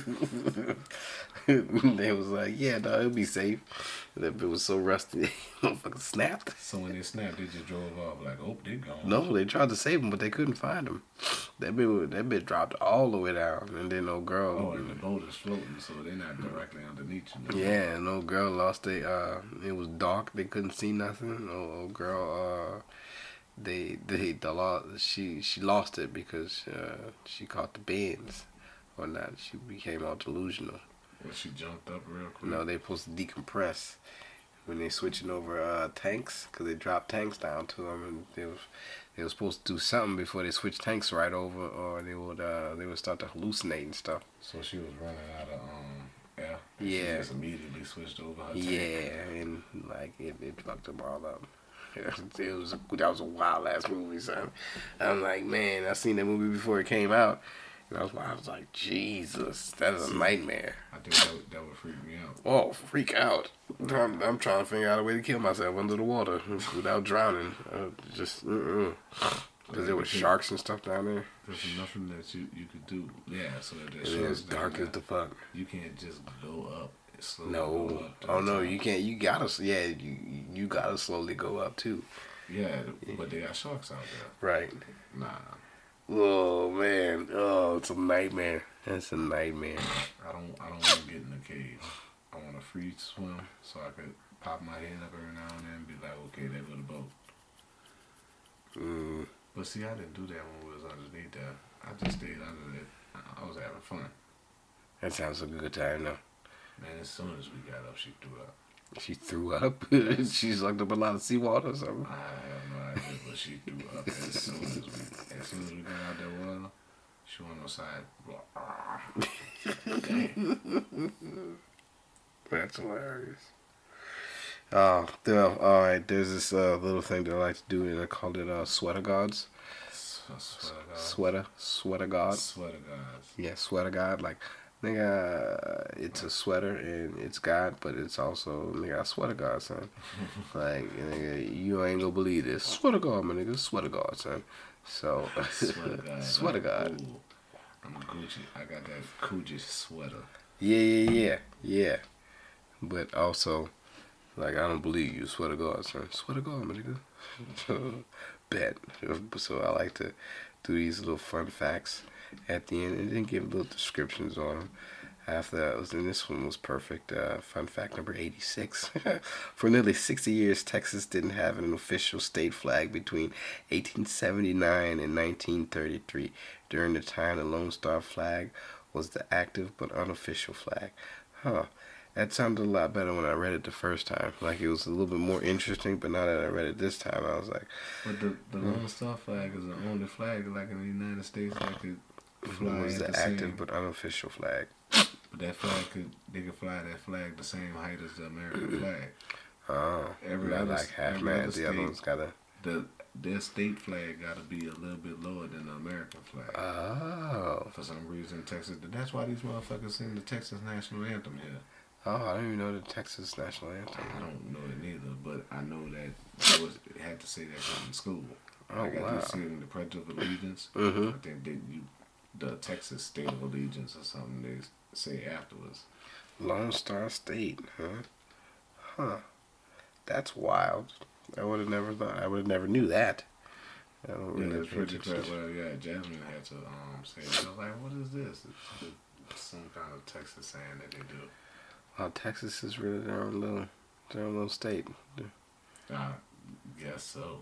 They was like, yeah, no, it'll be safe. That bit was so rusty, motherfucker snapped. so when they snapped, they just drove off like, oh, they gone. No, they tried to save him, but they couldn't find him. That bit, wa- that bit dropped all the way down, and then no girl. Oh, and the boat is floating, so they're not directly underneath you. No. Yeah, no girl lost it. Uh, it was dark. They couldn't see nothing. No, no girl. Uh, they they the law. She she lost it because uh, she caught the bends, or not. She became all delusional. Well, she jumped up real quick. No, they supposed to decompress when they switching over uh, tanks, because they dropped tanks down to them, and they was they were supposed to do something before they switched tanks right over, or they would uh, they would start to hallucinate and stuff. So she was running out of um air. and Yeah. She just immediately switched over her tank. Yeah, and like it, it fucked them all up. It was a, that was a wild ass movie, son. I'm like, man, I seen that movie before it came out, and I was, I was like, Jesus, that is a nightmare. I think that would, that would freak me out. Oh, freak out! I'm, I'm trying to figure out a way to kill myself under the water without drowning. Uh, just, uh-uh. Because there were sharks and stuff down there. There's nothing that you, you could do. Yeah, so that there's It sharks was down dark there. as the fuck. You can't just go up. Slowly go No, up to oh the no, top. you can't. You gotta, yeah, you you gotta slowly go up too. Yeah, but they got sharks out there. Right. Nah, Oh man, oh, it's a nightmare. It's a nightmare. I don't. I don't want to get in the cage. I want to free swim so I could pop my head up every now and then and be like, okay, there go the boat. Mm. But see, I didn't do that when we was underneath there. I just stayed under it. I I was having fun. That sounds like a good time though. Man, as soon as we got up, she threw up. She threw up. She sucked up a lot of seawater or something. I have no idea, but she threw up as soon as we, as soon as we got out that water. She went outside. Damn. That's hilarious. Oh, well, all right. There's this uh, little thing that I like to do, and I call it uh, sweater gods. Sweater God. Sweater, sweater god. Sweater gods. Yeah, sweater god. Like, nigga, it's a sweater and it's God, but it's also, nigga, I swear to God, son. Like, nigga, you ain't gonna believe this. Swear to God, my nigga, swear to God, son. So, Sweater God. swear to God. Ooh, I'm Gucci. I got that Gucci sweater. Yeah, yeah, yeah, yeah. But also, like, I don't believe you. Swear to God, son. Swear to God, my nigga. Bet. So I like to do these little fun facts at the end and then give little descriptions on them. After that, was, and this one was perfect. Uh, fun fact number eighty-six. For nearly sixty years, Texas didn't have an official state flag between eighteen seventy-nine and nineteen thirty-three. During the time, the Lone Star flag was the active but unofficial flag. Huh. That sounded a lot better when I read it the first time. Like, it was a little bit more interesting, but now that I read it this time, I was like... But the, the Lone Star flag is the only flag, like in the United States, that could fly It was at the the active same... but unofficial flag. But that flag could, they could fly that flag the same height as the American flag. Oh, Every not other- like half every man. other The other state- one's got a... The Their state flag got to be a little bit lower than the American flag. Oh. For some reason, Texas... That's why these motherfuckers sing the Texas national anthem here. Oh, I don't even know the Texas national anthem. I don't know it neither, but I know that I was had to say that in school. Oh, I got wow. to sing the Pledge of Allegiance. Mm-hmm. I think they you the Texas State of Allegiance or something they say afterwards. Lone Star State, huh? Huh. That's wild. I would have never thought. I would have never knew that. I don't Yeah, really it's pay pretty attention crap. to- Well, yeah, Jasmine had to um say it. I was like, what is this? It's, it's some kind of Texas saying that they do. Oh, Texas is really their own little, their own little state. I guess so.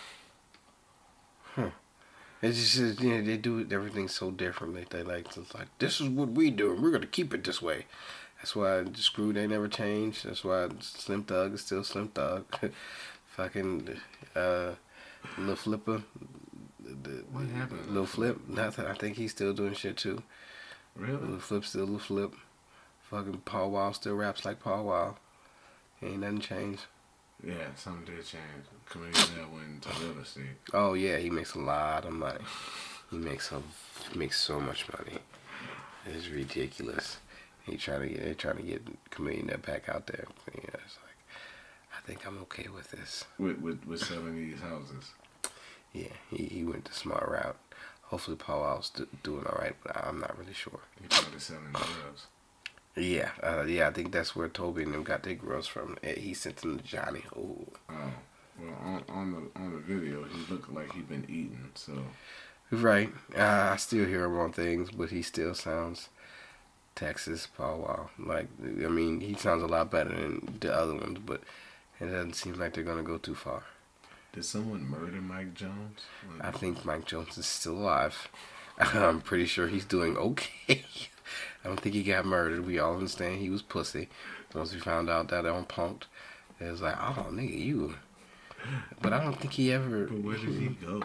Huh. It's just, you know, they do everything so differently. They like, it's like, this is what we do, and we're going to keep it this way. That's why Screw, they never changed. That's why Slim Thug is still Slim Thug. Fucking, uh, Lil Flipper. The, What happened to Lil Flip? Nothing. I think he's still doing shit too. Really? Lil Flip still Lil Flip. Fucking Paul Wall still raps like Paul Wall. Ain't nothing changed. Yeah, something did change. Comedian that went to real estate. Oh yeah, he makes a lot of money. He makes a, he makes so much money. It's ridiculous. He trying to get, they trying to get Comedian that back out there. You know, it's like, I think I'm okay with this. With with with selling these houses. Yeah, he, he went the smart route. Hopefully Paul Wall's do, doing all right, but I'm not really sure. He probably selling drugs. Yeah, uh, yeah, I think that's where Toby and them got their girls from. He sent them to Johnny. Oh, Oh, well, on, on the on the video, he looked like he'd been eating. So right. Uh, I still hear him on things, but he still sounds Texas Paul Wall. Like, I mean, he sounds a lot better than the other ones, but it doesn't seem like they're gonna go too far. did someone murder Mike Jones? I think Mike Jones is still alive. I'm pretty sure he's doing okay. I don't think he got murdered. We all understand he was pussy. Once we found out that on Punk'd, it was like, oh, nigga, you. But I don't think he ever. But where did he go?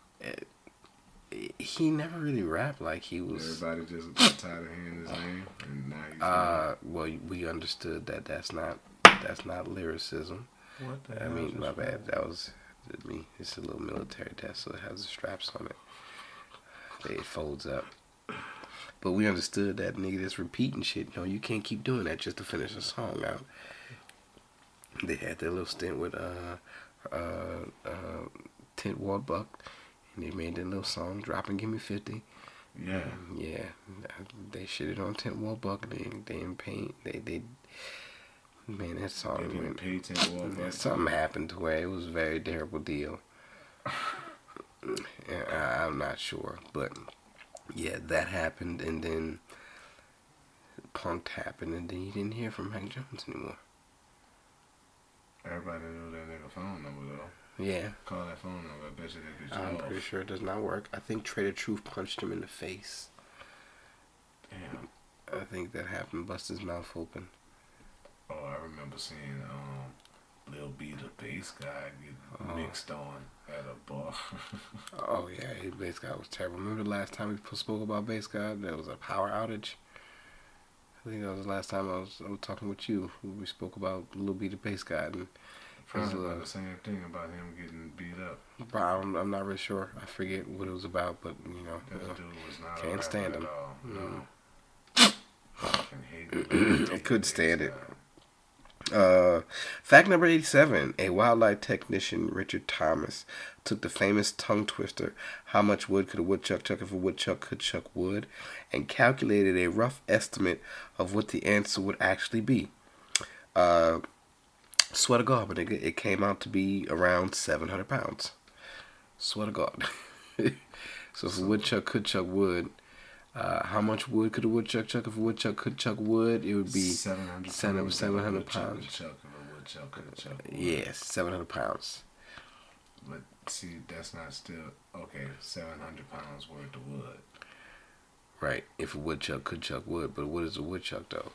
He never really rapped like he was. Everybody just got tired of hearing his name, and now he's. Uh, well, we understood that that's not that's not lyricism. what the I hell mean, is my this bad. for? That was me. It's a little military desk, so it has the straps on it. It folds up. But we understood that nigga that's repeating shit. You know, you can't keep doing that just to finish a song out. They had their little stint with uh uh uh Tent Ward Buck, and they made their little song "Drop and Give Me fifty." Yeah. Yeah, they shitted on Tent Ward Buck. They they didn't pay. They they man, that They song didn't went. pay ten wall Yeah, back. something happened to where it was a very terrible deal. Yeah, I, I'm not sure, but yeah, that happened, and then Punk'd happened, and then you didn't hear from Mike Jones anymore. Everybody knew that nigga phone number though. Yeah, Call that phone number. I bet you that bitch I'm off. pretty sure it does not work. I think Trader Truth punched him in the face. Damn. I think that happened. Bust his mouth open. Oh, I remember seeing um, Lil B, the bass guy, get Oh. mixed on at a bar. Oh yeah, his bass guy was terrible. Remember the last time we spoke about bass guy? There was a power outage. I think that was the last time I was, I was talking with you. We spoke about Lil B, the bass guy, and Probably uh, about the same thing about him getting beat up. but I'm, I'm not really sure. I forget what it was about, but you know, That uh, dude was not a can't rapper stand at him. all. Mm. No. Fucking hate him. I couldn't stand it. Uh, fact number eighty-seven. A wildlife technician, Richard Thomas, took the famous tongue twister, how much wood could a woodchuck chuck if a woodchuck could chuck wood, and calculated a rough estimate of what the answer would actually be. Uh, swear to God, but it, it came out to be around seven hundred pounds. Swear to God. So if a woodchuck could chuck wood, uh, how much wood could a woodchuck chuck? If a woodchuck could chuck wood, it would be seven hundred seven- pounds. seven hundred Woodchuck pounds. could chuck if a woodchuck could chuck wood. yes, seven hundred pounds. But see, that's not still okay. Seven hundred pounds worth of wood. Right. If a woodchuck could chuck wood, but what is a woodchuck though?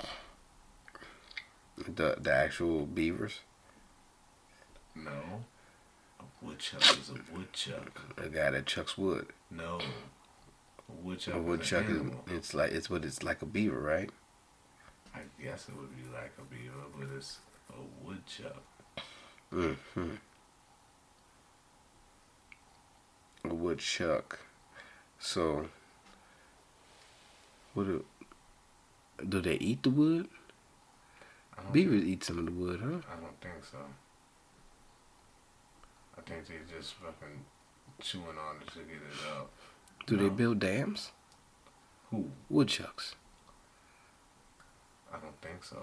The the actual beavers. No, a woodchuck is a woodchuck. A guy that chucks wood. No, a woodchuck. A woodchuck is an is animal. it's like it's what it's like a beaver, right? I guess it would be like a beaver, but it's a woodchuck. Mm-hmm. A woodchuck. So, what do do they eat the wood? I don't Beavers eat some of the wood, huh? I don't think so. I think they just fucking chewing on it to get it up. Do they No. build dams? Who? Woodchucks. I don't think so.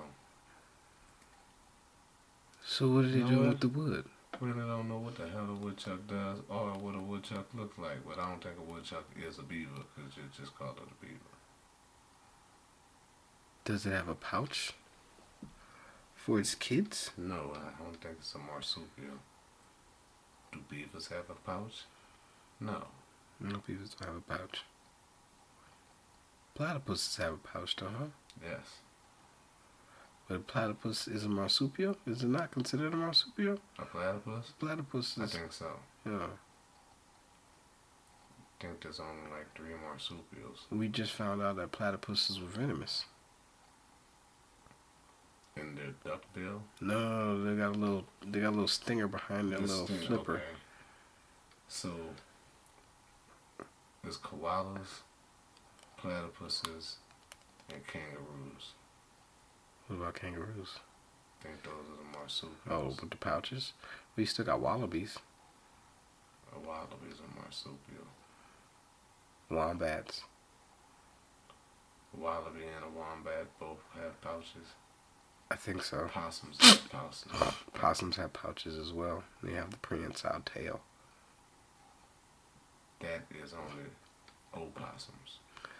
So what are they You know doing what? with the wood? Really don't know what the hell a woodchuck does or what a woodchuck looks like, but I don't think a woodchuck is a beaver because you just call it a beaver. Does it have a pouch? For its kids? No, I don't think it's a marsupial. Do beavers have a pouch? No. No, beavers don't have a pouch. Platypuses have a pouch, though, huh? Yes. But a platypus is a marsupial? Is it not considered a marsupial? A platypus? Platypus I is... think so. Yeah. I think there's only like three marsupials. We just found out that platypuses were venomous. In their duck bill? No, they got a little. They got a little stinger behind their This little thing- flipper. okay. So, there's koalas, platypuses, and kangaroos. What about kangaroos? I think those are the marsupials. Oh, but the pouches. We still got wallabies, A wallaby is a marsupial. wombats. A wallaby and a wombat both have pouches. I think so. Possums have pouches. Possums have pouches as well. They have the prehensile tail. That is only opossums.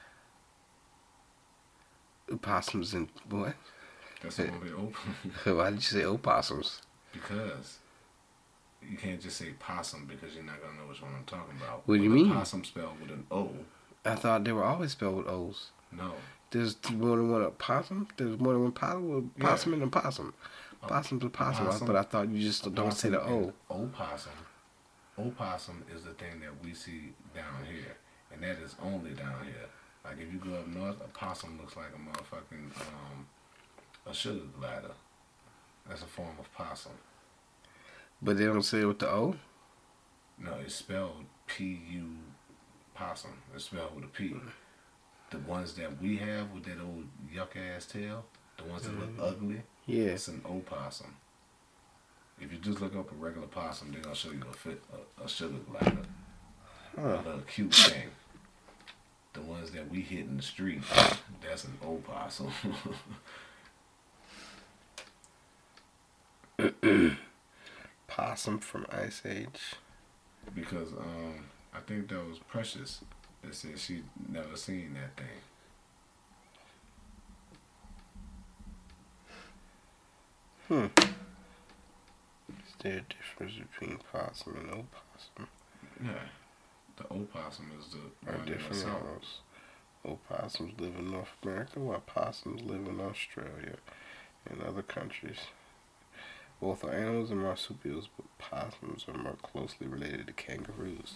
Possums and what? That's only op Why did you say opossums? because you can't just say possum because you're not gonna know which one I'm talking about. What do you With a mean? Possum spelled with an O. I thought they were always spelled with O's. No. There's more than one possum. There's more than one possum. Well, Yeah. possum and a possum. A- Possum's a possum, possum- but I thought you just don't say the O. Opossum. Opossum is the thing that we see down here, and that is only down here. Like if you go up north, a possum looks like a motherfucking um, a sugar glider. That's a form of possum. But they don't say it with the O. No, it's spelled P U possum. It's spelled with a P. The ones that we have with that old yuck ass tail, the ones that look ugly, Yeah. it's an opossum. If you just look up a regular possum, they're gonna show you a fit a, a sugar glider, Huh. a little cute thing. The ones that we hit in the street, that's an opossum. Possum from Ice Age. Because um, I think that was Precious that said she never seen that thing. Hmm. Is there a difference between possum and opossum? Yeah, the opossum is the Are one in the different south. animals. Opossums live in North America, while possums live in Australia and other countries. Both are animals and marsupials, but possums are more closely related to kangaroos.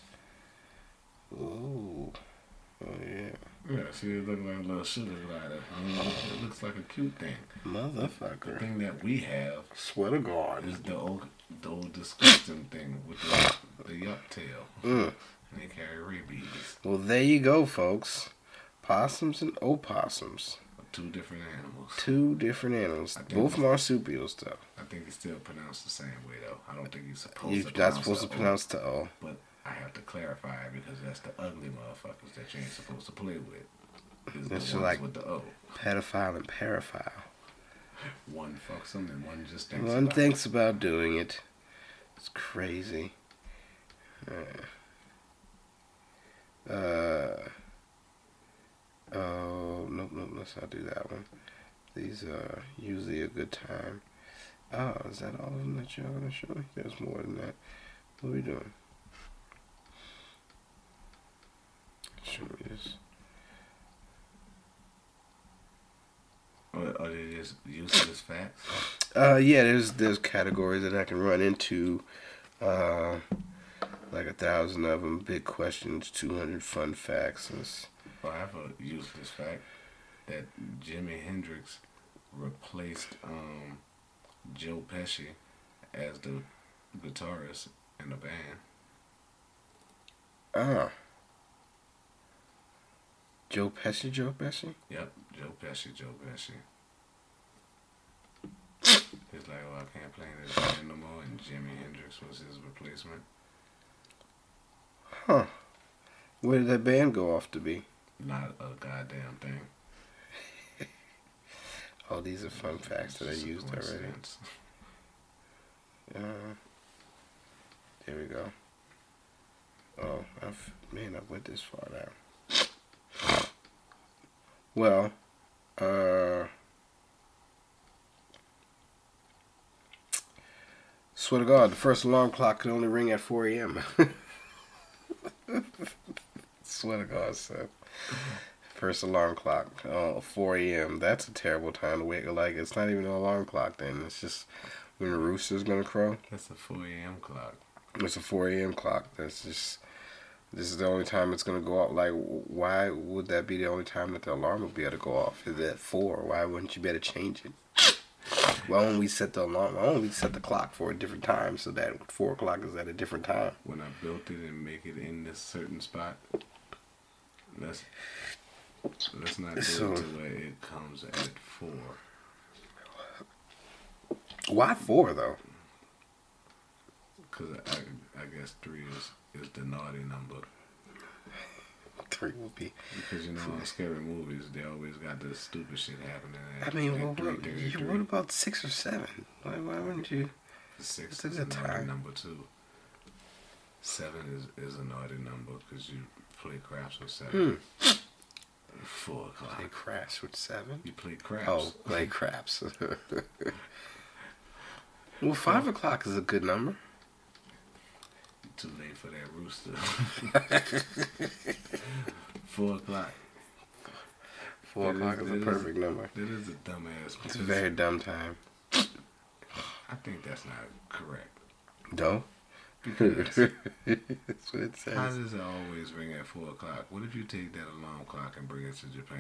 Ooh. Oh, yeah. Yeah, see, it look like a little sugar glider. I mean, it looks like a cute thing. The Motherfucker. thing that we have Swear to God. is the old, the old disgusting thing with the, the yuck tail. Mm. And they carry rabies. Well, there you go, folks. Possums and opossums. Two different animals. Two different animals. I think- Both marsupials, though. I think it's still pronounced the same way, though. I don't think you're supposed You're to not pronounce supposed to the O, pronounce the O. But I have to clarify it because that's the ugly motherfuckers that you ain't supposed to play with. Is the It's ones like- with the O. Pedophile and paraphile. One fucks them and one just thinks One about thinks about doing it. It's crazy. Uh, uh, oh, nope, nope, let's not do that one. These are usually a good time. Oh, is that all of them that y'all gonna show me? There's more than that. What are we doing? Show me this. Or are they just useless facts? Uh, yeah, there's there's categories that I can run into. Uh, like a thousand of them. Big questions, two hundred fun facts. And it's- Well, I have a useless fact that Jimi Hendrix replaced um, Joe Pesci as the guitarist in the band. Ah. Joe Pesci, Joe Pesci? Yep, Joe Pesci, Joe Pesci. He's like, oh, I can't play in this band no more, and Jimi Hendrix was his replacement. Huh. Where did that band go off to be? Not a goddamn thing. Oh, these are fun facts that I Just a used already. coincidence. Uh, there we go. Oh, I've, man, I went this far now. Well, uh, Swear to God, the first alarm clock could only ring at four a.m. Swear to God, son. First alarm clock, uh, four a.m. That's a terrible time to wake. Like, it's not even an alarm clock then. It's just when the rooster's gonna crow. That's a four a.m. clock. It's a four a.m. clock. That's just, this is the only time it's gonna go off. Like, why would that be the only time that the alarm would be able to go off? Is it at four? Why wouldn't you be able to change it? Why don't we set the alarm? Why don't we set the clock for a different time so that four o'clock is at a different time? When I built it and make it in this certain spot, let's let's not do So- it to where it comes at four. Why four though? Cause I, I guess three is, is the naughty number. Three would be. Because you know in scary movies they always got this stupid shit happening. I At, mean, at what, three what, thirty-three. what about six or seven? Why, why wouldn't you? Six What's is a the naughty time? number too. Seven is, is a naughty number because you play craps with seven. Hmm. Four o'clock. They crash with seven. You play craps. Oh, play craps. Well, five o'clock is a good number. Too late for that rooster. Four o'clock. Four That o'clock is- is a that is- perfect number. That is a dumbass. It's a because very dumb time. I think that's not correct. No? Because That's what it how says. does it always ring at four o'clock? What if you take that alarm clock and bring it to Japan?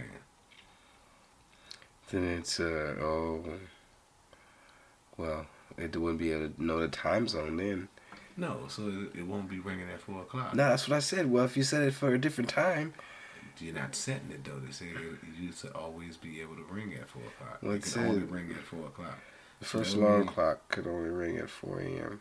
Then it's, uh, oh, well, it wouldn't be able to know the time zone then. No, so it, it won't be ringing at four o'clock. No, that's what I said. Well, if you set it for a different time, You're not setting it though. They say it, it used to always be able to ring at four o'clock. Well, it it can said- only ring at four o'clock. the first That would alarm be- clock could only ring at four a.m.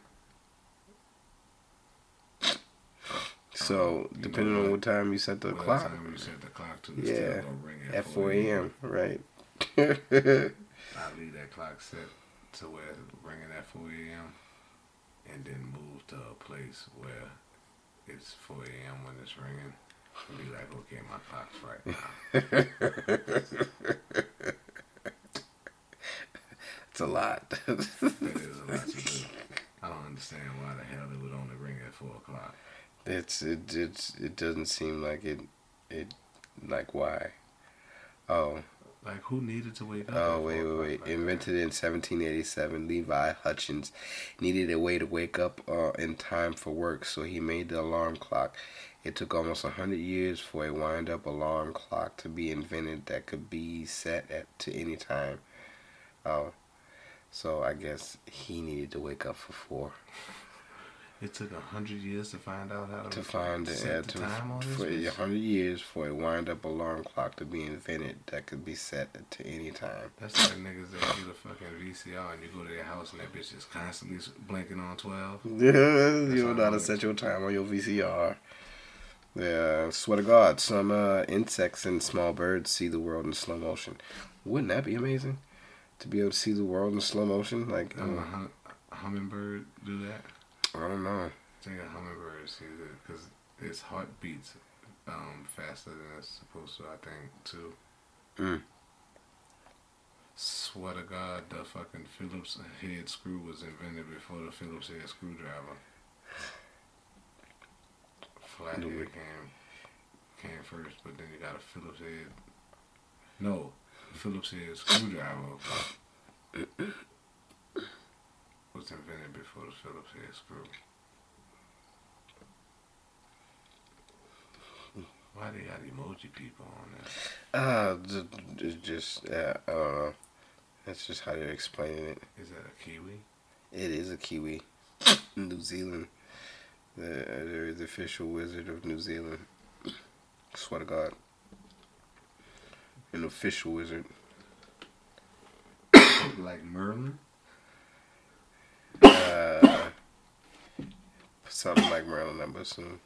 So, You depending know on what? what time you set the Whatever clock, time you set the clock to, it's Yeah, still gonna ring at, at four a.m., right? I leave that clock set to where it's ringing at four a.m. and then move to a place where it's four a.m. when it's ringing. And be like, okay, my clock's right now. It's a lot. That is a lot to do. I don't understand why the hell it would only ring at four o'clock. It's it it's it doesn't seem like it it like why? Oh Like, who needed to wake up? oh at wait four wait wait! o'clock like Invented in seventeen eighty-seven, Levi Hutchins needed a way to wake up uh, in time for work, so he made the alarm clock. It took almost a hundred years for a wind-up alarm clock to be invented that could be set at to any time. Oh, so I guess he needed to wake up for four. that? It took a hundred years to find out how to, To find set uh, the to, time on this for a bitch? hundred years for a wind-up alarm clock to be invented that could be set to any time. That's like niggas that get a fucking V C R and you go to their house and that bitch is constantly blinking on twelve. you don't know how to all. set your time on your V C R. Yeah, swear to God, some uh, insects and small birds see the world in slow motion. Wouldn't that be amazing? To be able to see the world in slow motion, like Doesn't a uh, hum- a hummingbird do that? I don't know. I think a hummingbird sees it because its heart beats um, faster than it's supposed to, I think, too. Mm. Swear to God, the fucking Phillips head screw was invented before the Phillips head screwdriver. Flathead No way. came, came first, but then you got a Phillips head. No, Phillips head screwdriver was invented before the Phillips head screw. Why they got emoji people on there? Uh, ju- ju- just uh, I don't know. That's just how they're explaining it. Is that a kiwi? It is a kiwi, New Zealand. The, they're the official wizard of New Zealand. Swear to God, an official wizard. Like Merlin? Uh, something like Merlin, I'm assuming.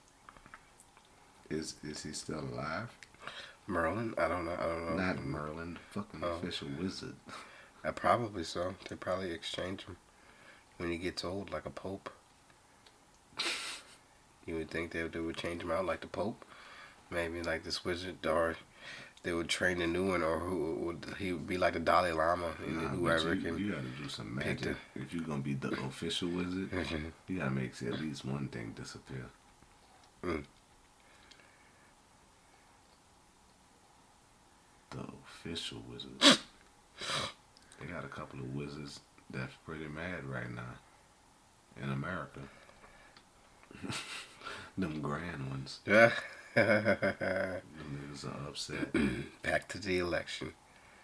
Is is he still alive? Merlin? I don't know. I don't know. Not Merlin, fucking Oh. official wizard. Uh, probably so. They probably exchange him when he gets old, like a pope. You would think they, they would change him out like the pope. Maybe like this wizard or they would train a new one, or who would he would be like the Dalai Lama, and Nah, but whoever you, can. you gotta do some pick magic. If you're gonna be the official wizard, you gotta make at least one thing disappear. Mm. The official wizard. They got a couple of wizards that's pretty mad right now in America. Them grand ones. Yeah. Them niggas are upset. Back to the election.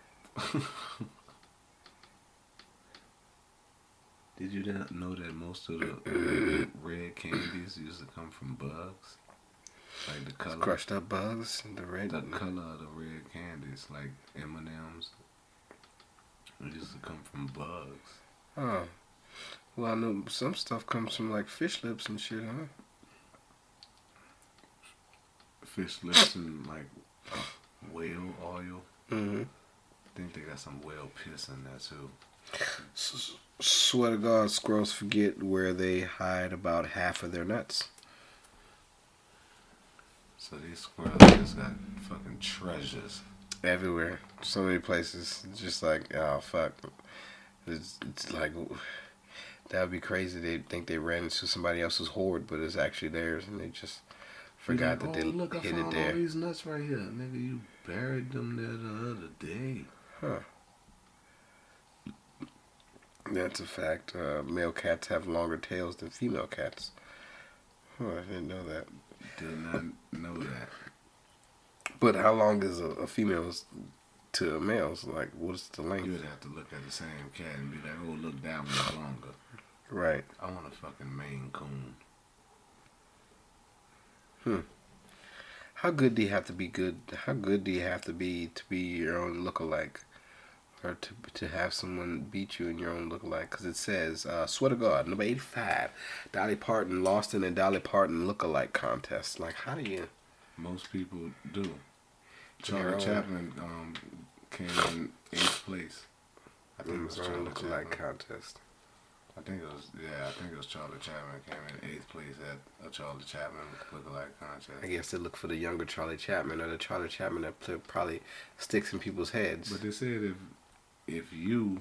Did you not know that most of the red candies used to come from bugs? Like the color, Crushed up bugs, the red. the color of the red candies, like M and M's, it used to come from bugs. Oh. Well, I know some stuff comes from like fish lips and shit, huh? Fish lips and like whale oil. Mm-hmm. I think they got some whale piss in there too. S- swear to God, squirrels forget where they hide about half of their nuts. So these squirrels just got fucking treasures. Everywhere. So many places. It's just like, oh, fuck. It's, it's like, that would be crazy. They think they ran into somebody else's hoard, but it's actually theirs, and they just forgot Like, that oh, they look, I hid found it there. all these nuts right here. Nigga, you buried them there the other day. Huh. That's a fact. Uh, male cats have longer tails than female cats. Oh, I didn't know that. Did not know that. But how long is a, a female's to a male's? Like, what's the You length? would have to look at the same cat and be like, oh, look, that one's longer. Right. I want a fucking Maine Coon. Hmm. How good do you have to be good? How good do you have to be to be your own lookalike? Or to to have someone beat you in your own lookalike? Because it says, uh, swear to God, number eighty-five, Dolly Parton lost in a Dolly Parton lookalike contest. Like, how do you... Most people do. Your Charlie own- Chaplin um, came in eighth place. I think it was Your own Charlie lookalike Chaplin. contest. I think it was, yeah, I think it was Charlie Chaplin came in eighth place at a Charlie Chaplin lookalike contest. I guess they look for the younger Charlie Chapman, or the Charlie Chapman that pl- probably sticks in people's heads. But they said if if you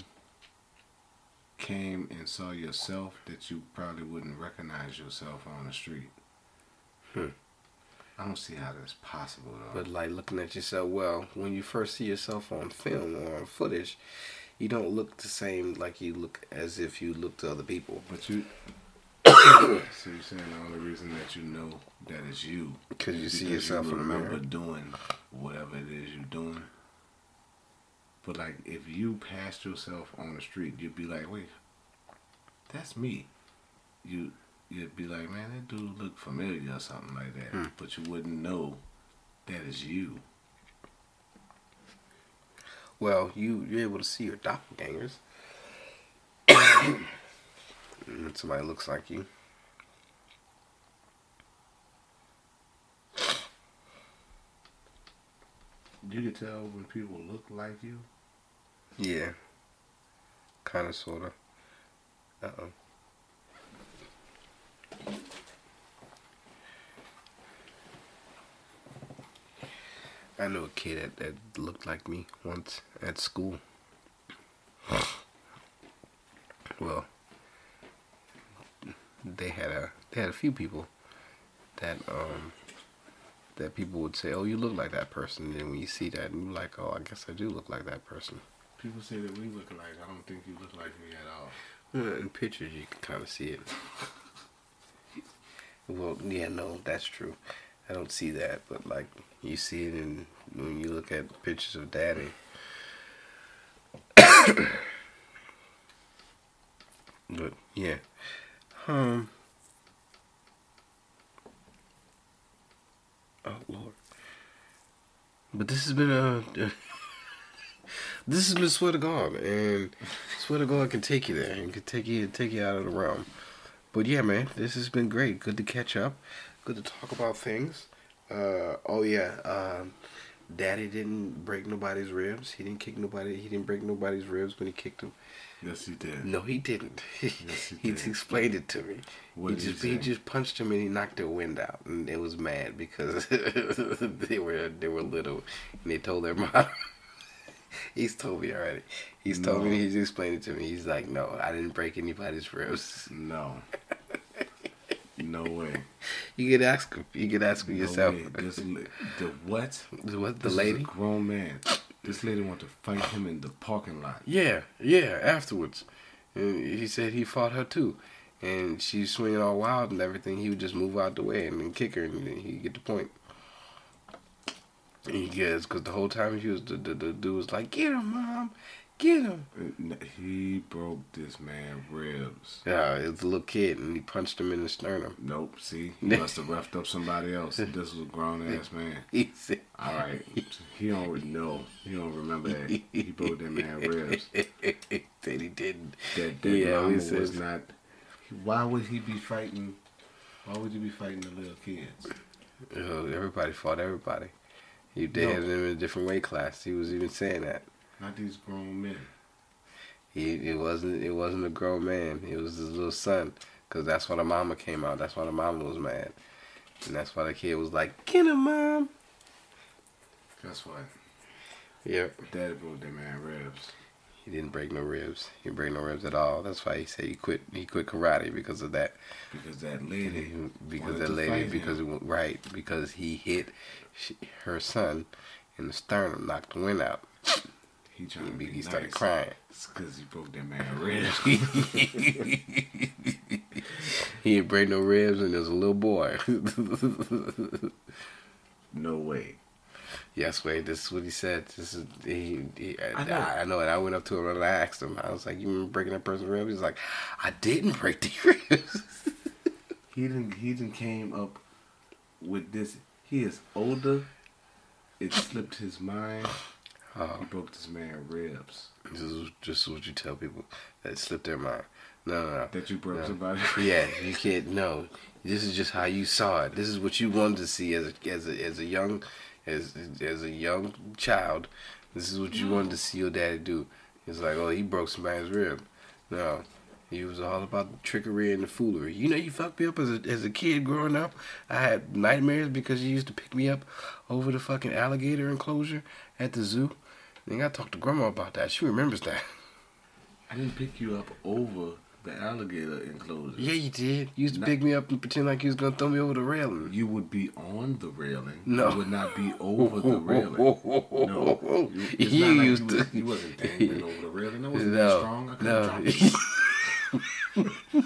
came and saw yourself, that you probably wouldn't recognize yourself on the street. Hmm. I don't see how that's possible though. But like looking at yourself, well, when you first see yourself on film or on footage, you don't look the same like you look as if you look to other people. But you, so you're saying the only reason that you know that it's you Because you is see because yourself you in the remember mirror. doing whatever it is you're doing. But like, if you passed yourself on the street, you'd be like, wait, that's me. You, you'd be like, man, that dude look familiar or something like that. Hmm. But you wouldn't know that it's you. Well, you you're able to see your doppelgangers. When somebody looks like you. You can tell when people look like you. Yeah. Kind of, sort of. Uh oh. I knew a kid that, that looked like me once at school. Well, they had a they had a few people that um that people would say, "Oh, you look like that person." And then when you see that, and you're like, "Oh, I guess I do look like that person." People say that we look alike. I don't think you look like me at all. Uh, In pictures, you can kind of see it. Well, yeah, no, that's true. I don't see that, but like you see it in when you look at pictures of Daddy. But yeah, um, oh Lord. But this has been a. This has been Swear to God, and Swear to God can take you there and can take you take you out of the realm. But yeah, man, this has been great. Good to catch up. Good to talk about things. Uh, oh yeah, um, Daddy didn't break nobody's ribs. He didn't kick nobody. He didn't break nobody's ribs when he kicked him. Yes, he did. No, he didn't. Yes, he he did. explained it to me. What he did just he he say? just punched him and he knocked their wind out, and it was mad because they were they were little, and they told their mom. He's told me already. He's told No. me. He's explained it to me. He's like, no, I didn't break anybody's ribs. No. No way. You could ask him. You could ask him No yourself. way. This, li- the what? What the This lady? is a grown man. This lady want to fight him in the parking lot. Yeah, yeah. Afterwards, and he said he fought her too, and she's swinging all wild and everything. He would just move out the way and then kick her, and then he'd get the point. And he gets because the whole time he was the, the the dude was like, "Get him, mom, get him." And He broke this man ribs. Yeah, it was a little kid, and he punched him in the sternum. Nope. See, he must have roughed up somebody else. This was a grown ass man. He said, All right. He don't know. He don't remember that. He broke that man ribs. Said he didn't. That that Yeah, mama we was said- not. Why would he be fighting? Why would he be fighting the little kids? Uh, everybody fought everybody. He they No. had him in a different weight class. He was even saying that. Not these grown men. He it wasn't it wasn't a grown man. It was his little son. Cause that's why the mama came out. That's why the mama was mad, and that's why the kid was like, "Get him, mom." Guess what? Yep. Daddy broke that man ribs. He didn't break no ribs. He didn't break no ribs at all. That's why he said he quit. He quit karate because of that. Because that lady. Because wanted that to lady. fight Because it him. went right. Because he hit she, her son in the sternum, knocked the wind out. He trying to be He nice. started crying. It's because he broke that man ribs. He didn't break no ribs, and there was a little boy. No way. Yes, wait. This is what he said. This is he. he I, I know. I, I know. And I went up to him and I asked him. I was like, "You remember breaking that person's ribs?" He's like, "I didn't break the ribs." He didn't. He didn't came up with this. He is older. It slipped his mind. Oh, He broke this man ribs. this is just what you tell people that it slipped their mind. No, no, no. That you broke No. somebody. Yeah, you can't. No, this is just how you saw it. This is what you wanted to see as a as a as a young as as a young child. This is what you wanted to see your daddy do. It's like, oh, he broke somebody's rib. No, he was all about the trickery and the foolery. You know, you fucked me up as a as a kid growing up. I had nightmares because you used to pick me up over the fucking alligator enclosure at the zoo. Then I talked to grandma about that. She remembers that. I didn't pick you up over the alligator enclosure. Yeah, you did. You used to No. pick me up and pretend like you was gonna throw me over the railing. You would be on the railing. No. You would not be over the railing. No. You, it's You not like used you, to. was, you wasn't dangling over the railing. I wasn't that No, strong. I couldn't no. drop you.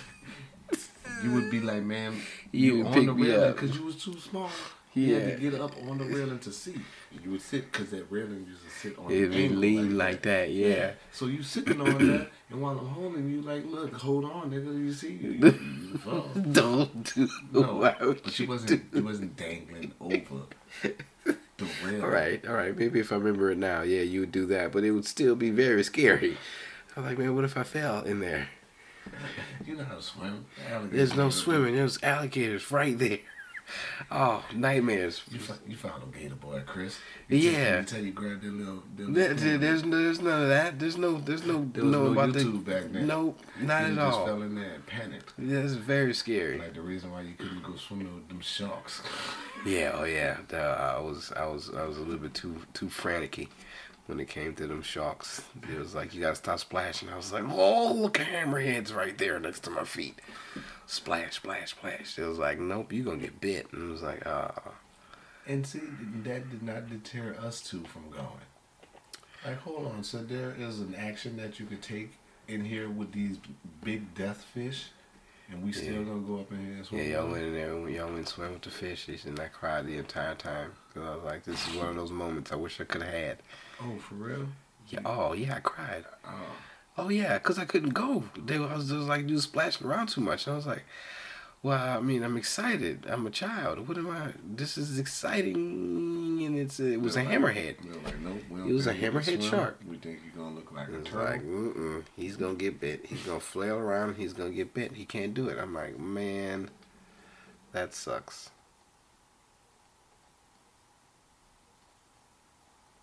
You would be like, man, You you would on pick the me railing up. because you was too small. You had Yeah. to get up on the railing to see. You would sit because that railing used to sit on It'd the be angle lean like that, yeah. So you sitting on that, and while I'm holding you, like, look, hold on, nigga, you see, you, you, you fall. Don't do. No, Why would but you you wasn't, do- you wasn't dangling over the railing. All right, all right. Maybe if I remember it now, yeah, you would do that, but it would still be very scary. I'm like, man, what if I fell in there? You know how to swim. Alligators There's no are- swimming. There's alligators right there. Oh, nightmares. You, fo- you found a gator boy, Chris. Yeah. Until you grabbed that little. That There- little there- there's no, there's none of that. There's no, there's no, There was no no about YouTube the. back then. Nope, not you at just all. fell in there and panicked. That's very scary. Like the reason why you couldn't go swimming with them sharks. Yeah, oh yeah. The, I was, I was, I was a little bit too, too frantic when it came to them sharks. It was like you gotta stop splashing. I was like, oh, look at hammerheads right there next to my feet. Splash, splash, splash. It was like, nope, you gonna get bit. And it was like, ah. And see, that did not deter us two from going. Like, hold on. So there is an action that you could take in here with these big death fish, and we still Yeah. gonna go up in here and Yeah, swim. y'all went in there and y'all went and swam with the fishes, and I cried the entire time because I was like, this is one of those moments I wish I could have had. Oh, for real? Yeah, oh yeah, I cried. Oh. Oh yeah, cause I couldn't go. They I was just like, you splashing around too much. And I was like, well, I mean, I'm excited. I'm a child. What am I? This is exciting, and it's it was a They're like- hammerhead. they're like, nope, we don't It was a think you can hammerhead swim. shark. We think you're gonna look like a It's turtle. like, mm-mm, he's gonna get bit. He's gonna flail around. He's gonna get bit. He can't do it. I'm like, man, that sucks.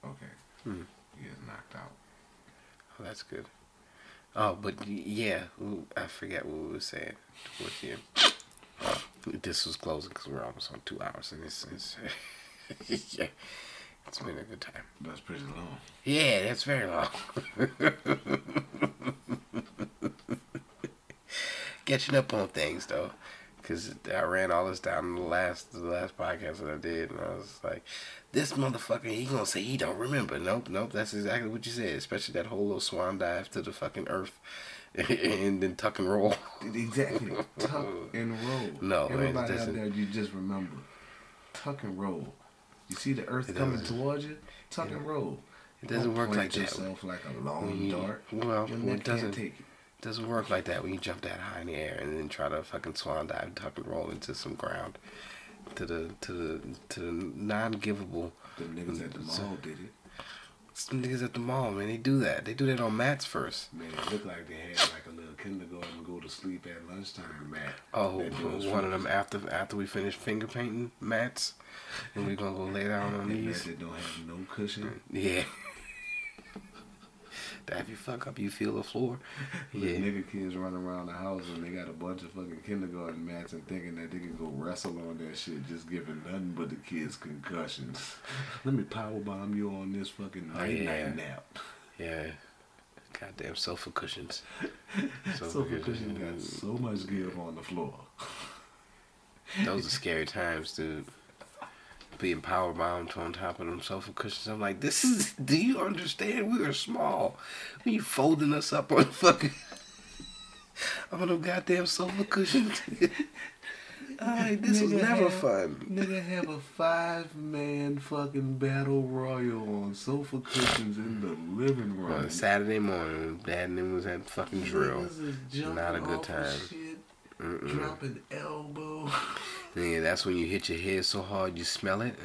Okay. Hmm. He is knocked out. Oh, that's good. Oh, but y- yeah, ooh, I forget what we were saying towards the end. This was closing because we're almost on two hours, and it's, it's yeah, it's been a good time. That's pretty long. Yeah, that's very long. Catching up on things though, because I ran all this down in the last the last podcast that I did, and I was like, this motherfucker, he gonna say he don't remember. Nope, nope, that's exactly what you said. Especially that whole little swan dive to the fucking earth, and then tuck and roll. Exactly. Tuck and roll. No, man, it everybody out doesn't- there, you just remember, tuck and roll. You see the earth It coming doesn't- towards you, tuck it- and roll. It doesn't Don't work plant like that. yourself like a long When you- dart. Well, Your it neck doesn't. can't take it. Doesn't work like that when you jump that high in the air and then try to fucking swan dive, tuck and roll into some ground, to the to the to the non-givable. The niggas at the mall did it. Some niggas at the mall, man, they do that. They do that on mats first. Man, it looked like they had like a little kindergarten go to sleep at lunchtime mat. Oh, That doors one of them frozen. after after we finish finger painting mats, and we gonna go lay down on That mat these. that don't have no cushion. Yeah. That if you fuck up, you feel the floor. The Yeah. nigga kids running around the house and they got a bunch of fucking kindergarten mats and thinking that they can go wrestle on that shit, just giving nothing but the kids concussions. Let me power bomb you on this fucking Oh, night yeah. night nap. Yeah. Goddamn sofa cushions. Sofa cushion got so much give on the floor. Those are scary times, dude. Being power bombed on top of them sofa cushions. I'm like, this is. Do you understand? We are small. When you folding us up on fucking on them goddamn sofa cushions. Alright, this was Nigga never have- fun. Nigga have a five man fucking battle royal on sofa cushions in the living room. On Saturday morning, Dad and them was at fucking drill. Niggas is jumping Not a good off of time. Shit, Mm-mm. dropping elbow. Yeah, that's when you hit your head so hard you smell it.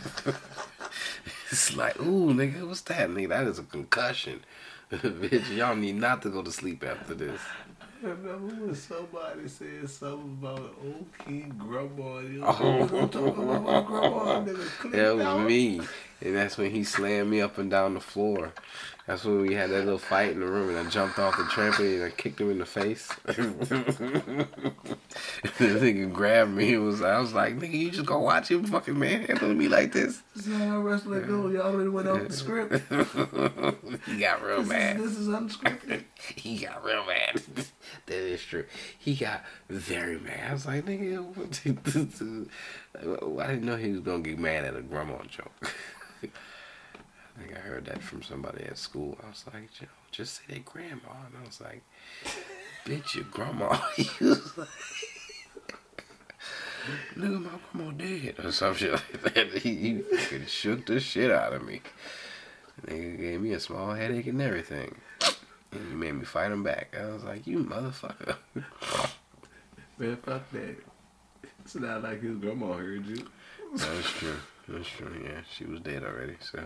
It's like, ooh, nigga, what's that? Nigga, that is a concussion. Bitch, y'all need not to go to sleep after this. I remember when somebody said something about old King Grandma. You know, Oh. we gonna talk about my grandma. Nigga clicked That was out. me. And that's when he slammed me up and down the floor. That's when we had that little fight in the room, and I jumped off the trampoline and I kicked him in the face. The nigga grabbed me. It was I was like, nigga, you just gonna watch him fucking manhandling me like this? This is how wrestling go. Y'all already went off the script. He got real This mad. is, this is unscripted. He got real mad. That is true. He got very mad. I was like, nigga, what- I didn't know he was gonna get mad at a grandma joke. I think I heard that from somebody at school. I was like, Joe, just say that grandma. And I was like, bitch, your grandma. He was like, nigga, my grandma dead. Or some shit like that. He, he fucking shook the shit out of me. Nigga gave me a small headache and everything. And he made me fight him back. I was like, you motherfucker. Man, fuck that. It's not like his grandma heard you. That's true. That's true, yeah. She was dead already, so.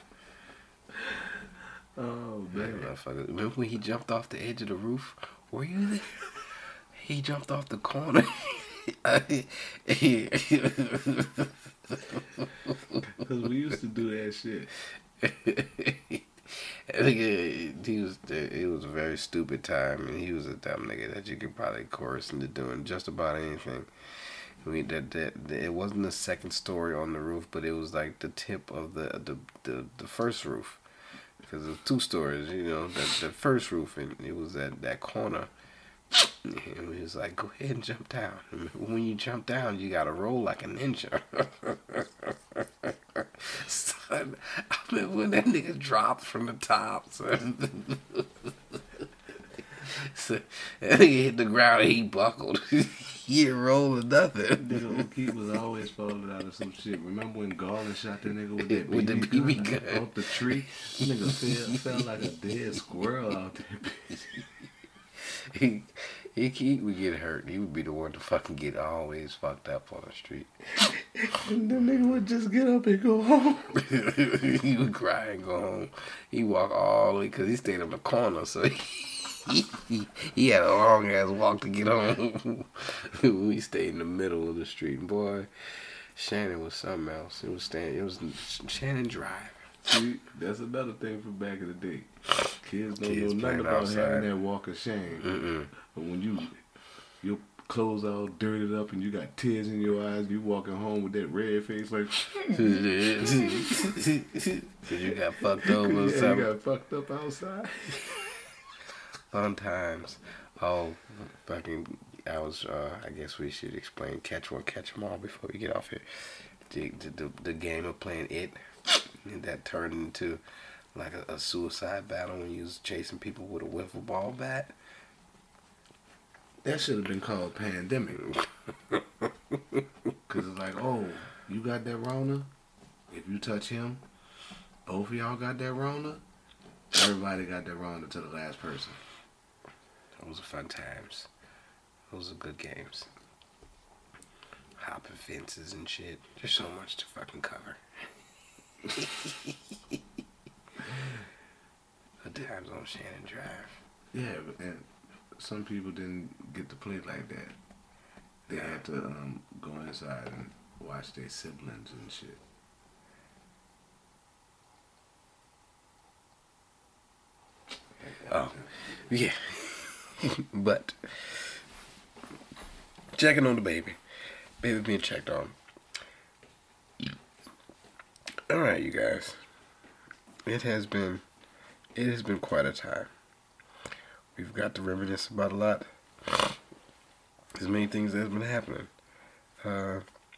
Oh, Yeah, man. motherfucker. Remember when he jumped off the edge of the roof? Were you there? He jumped off the corner. Because we used to do that shit. I think it, he was. It was a very stupid time, and he was a dumb nigga that you could probably coerce into doing just about anything. I mean, that, that, that it wasn't the second story on the roof, but it was like the tip of the the the, the first roof, because there's two stories. You know, that the first roof, and it was that that corner. And he was like, "Go ahead and jump down. When you jump down, you gotta roll like a ninja." Son, I remember when that nigga dropped from the top, son. So, that nigga hit the ground and he buckled. He didn't roll or nothing. Nigga O'Keefe was always falling out of some shit. Remember when Garland shot that nigga with that With the B B B B gun gun. off the tree? Nigga fell, fell like a dead squirrel out there, bitch. He, he, he would get hurt. He would be the one to fucking get always fucked up on the street. And the nigga would just get up and go home. He would cry and go home. He walk all the way because he stayed in the corner, so he, he, he had a long ass walk to get home. We stayed in the middle of the street, boy. Shannon was something else. It was staying. It was Shannon Drive. See, that's another thing from back in the day. Kids don't Kids know nothing playing about outside. having that walk of shame. Mm-mm. But when you your clothes all dirtied up and you got tears in your eyes, you walking home with that red face like Cause you got fucked over or yeah, you something. got fucked up outside. Fun times. Oh, fucking! I was. Uh, I guess we should explain catch one, catch 'em all before we get off here. The the, the, the game of playing it, and that turned into like a, a suicide battle when you was chasing people with a wiffle ball bat. That should have been called pandemic. Cause it's like, oh, you got that Rona? If you touch him, both of y'all got that Rona. Everybody got that Rona to the last person. Those are fun times. Those are good games. Hopping fences and shit. There's so much to fucking cover. Good times on Shannon Drive. Yeah, but- and some people didn't get to play like that. They had to um, go inside and watch their siblings and shit. Oh, yeah. But checking on the baby. Baby being checked on. Alright, you guys. It has been it has been quite a time. We've got to reminisce about a lot. There's many things that have been happening. Uh,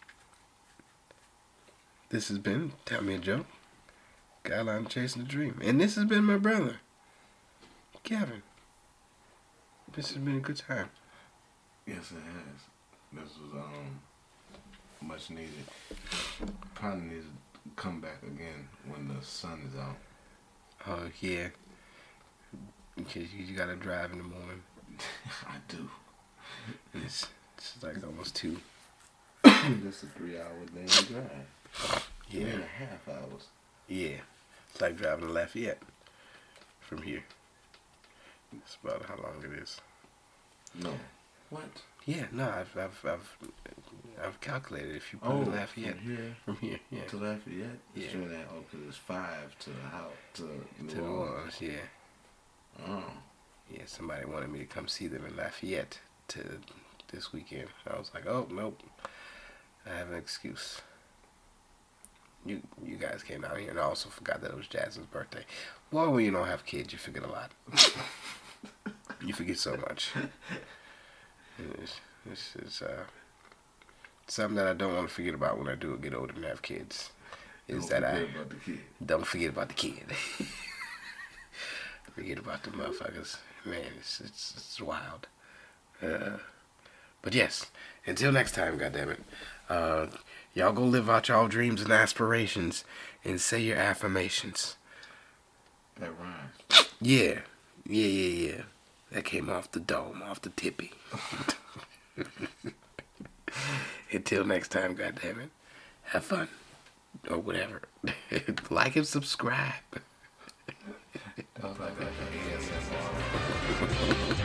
this has been Tell Me a Joke. Guideline Chasing the Dream. And this has been my brother, Kevin. This has been a good time. Yes, it has. This was um much needed. Probably need to come back again when the sun is out. Oh, yeah. Because you, you gotta drive in the morning. I do. And it's, it's like almost two. That's a three-hour daily drive. Three Yeah. and a half hours. Yeah. It's like driving to Lafayette from here. That's about how long it is. No. What? Yeah, no, I've I've I've, I've calculated if you put Oh, in Lafayette from here from here, yeah, to Lafayette? Yeah. It's three and a half. Oh, because it's five to how to New to New Orleans. Orleans, yeah, Oh. yeah. Somebody wanted me to come see them in Lafayette to this weekend. I was like, oh nope, I have an excuse. You you guys came out here, and I also forgot that it was Jasmine's birthday. Well, when you don't have kids, you forget a lot. You forget so much. It's, it's, it's uh, something that I don't want to forget about when I do get older and have kids. Is Don't that I forget about the kid. don't forget about the kid. Forget about the motherfuckers. Man, it's it's, it's wild. Uh, but yes, until next time, goddammit. Uh, y'all go live out y'all dreams and aspirations and say your affirmations. That rhymes. Yeah, yeah, yeah, yeah. That came off the dome, off the tippy. Until next time, goddammit. Have fun. Or whatever. Like and subscribe. That was like a A S M R.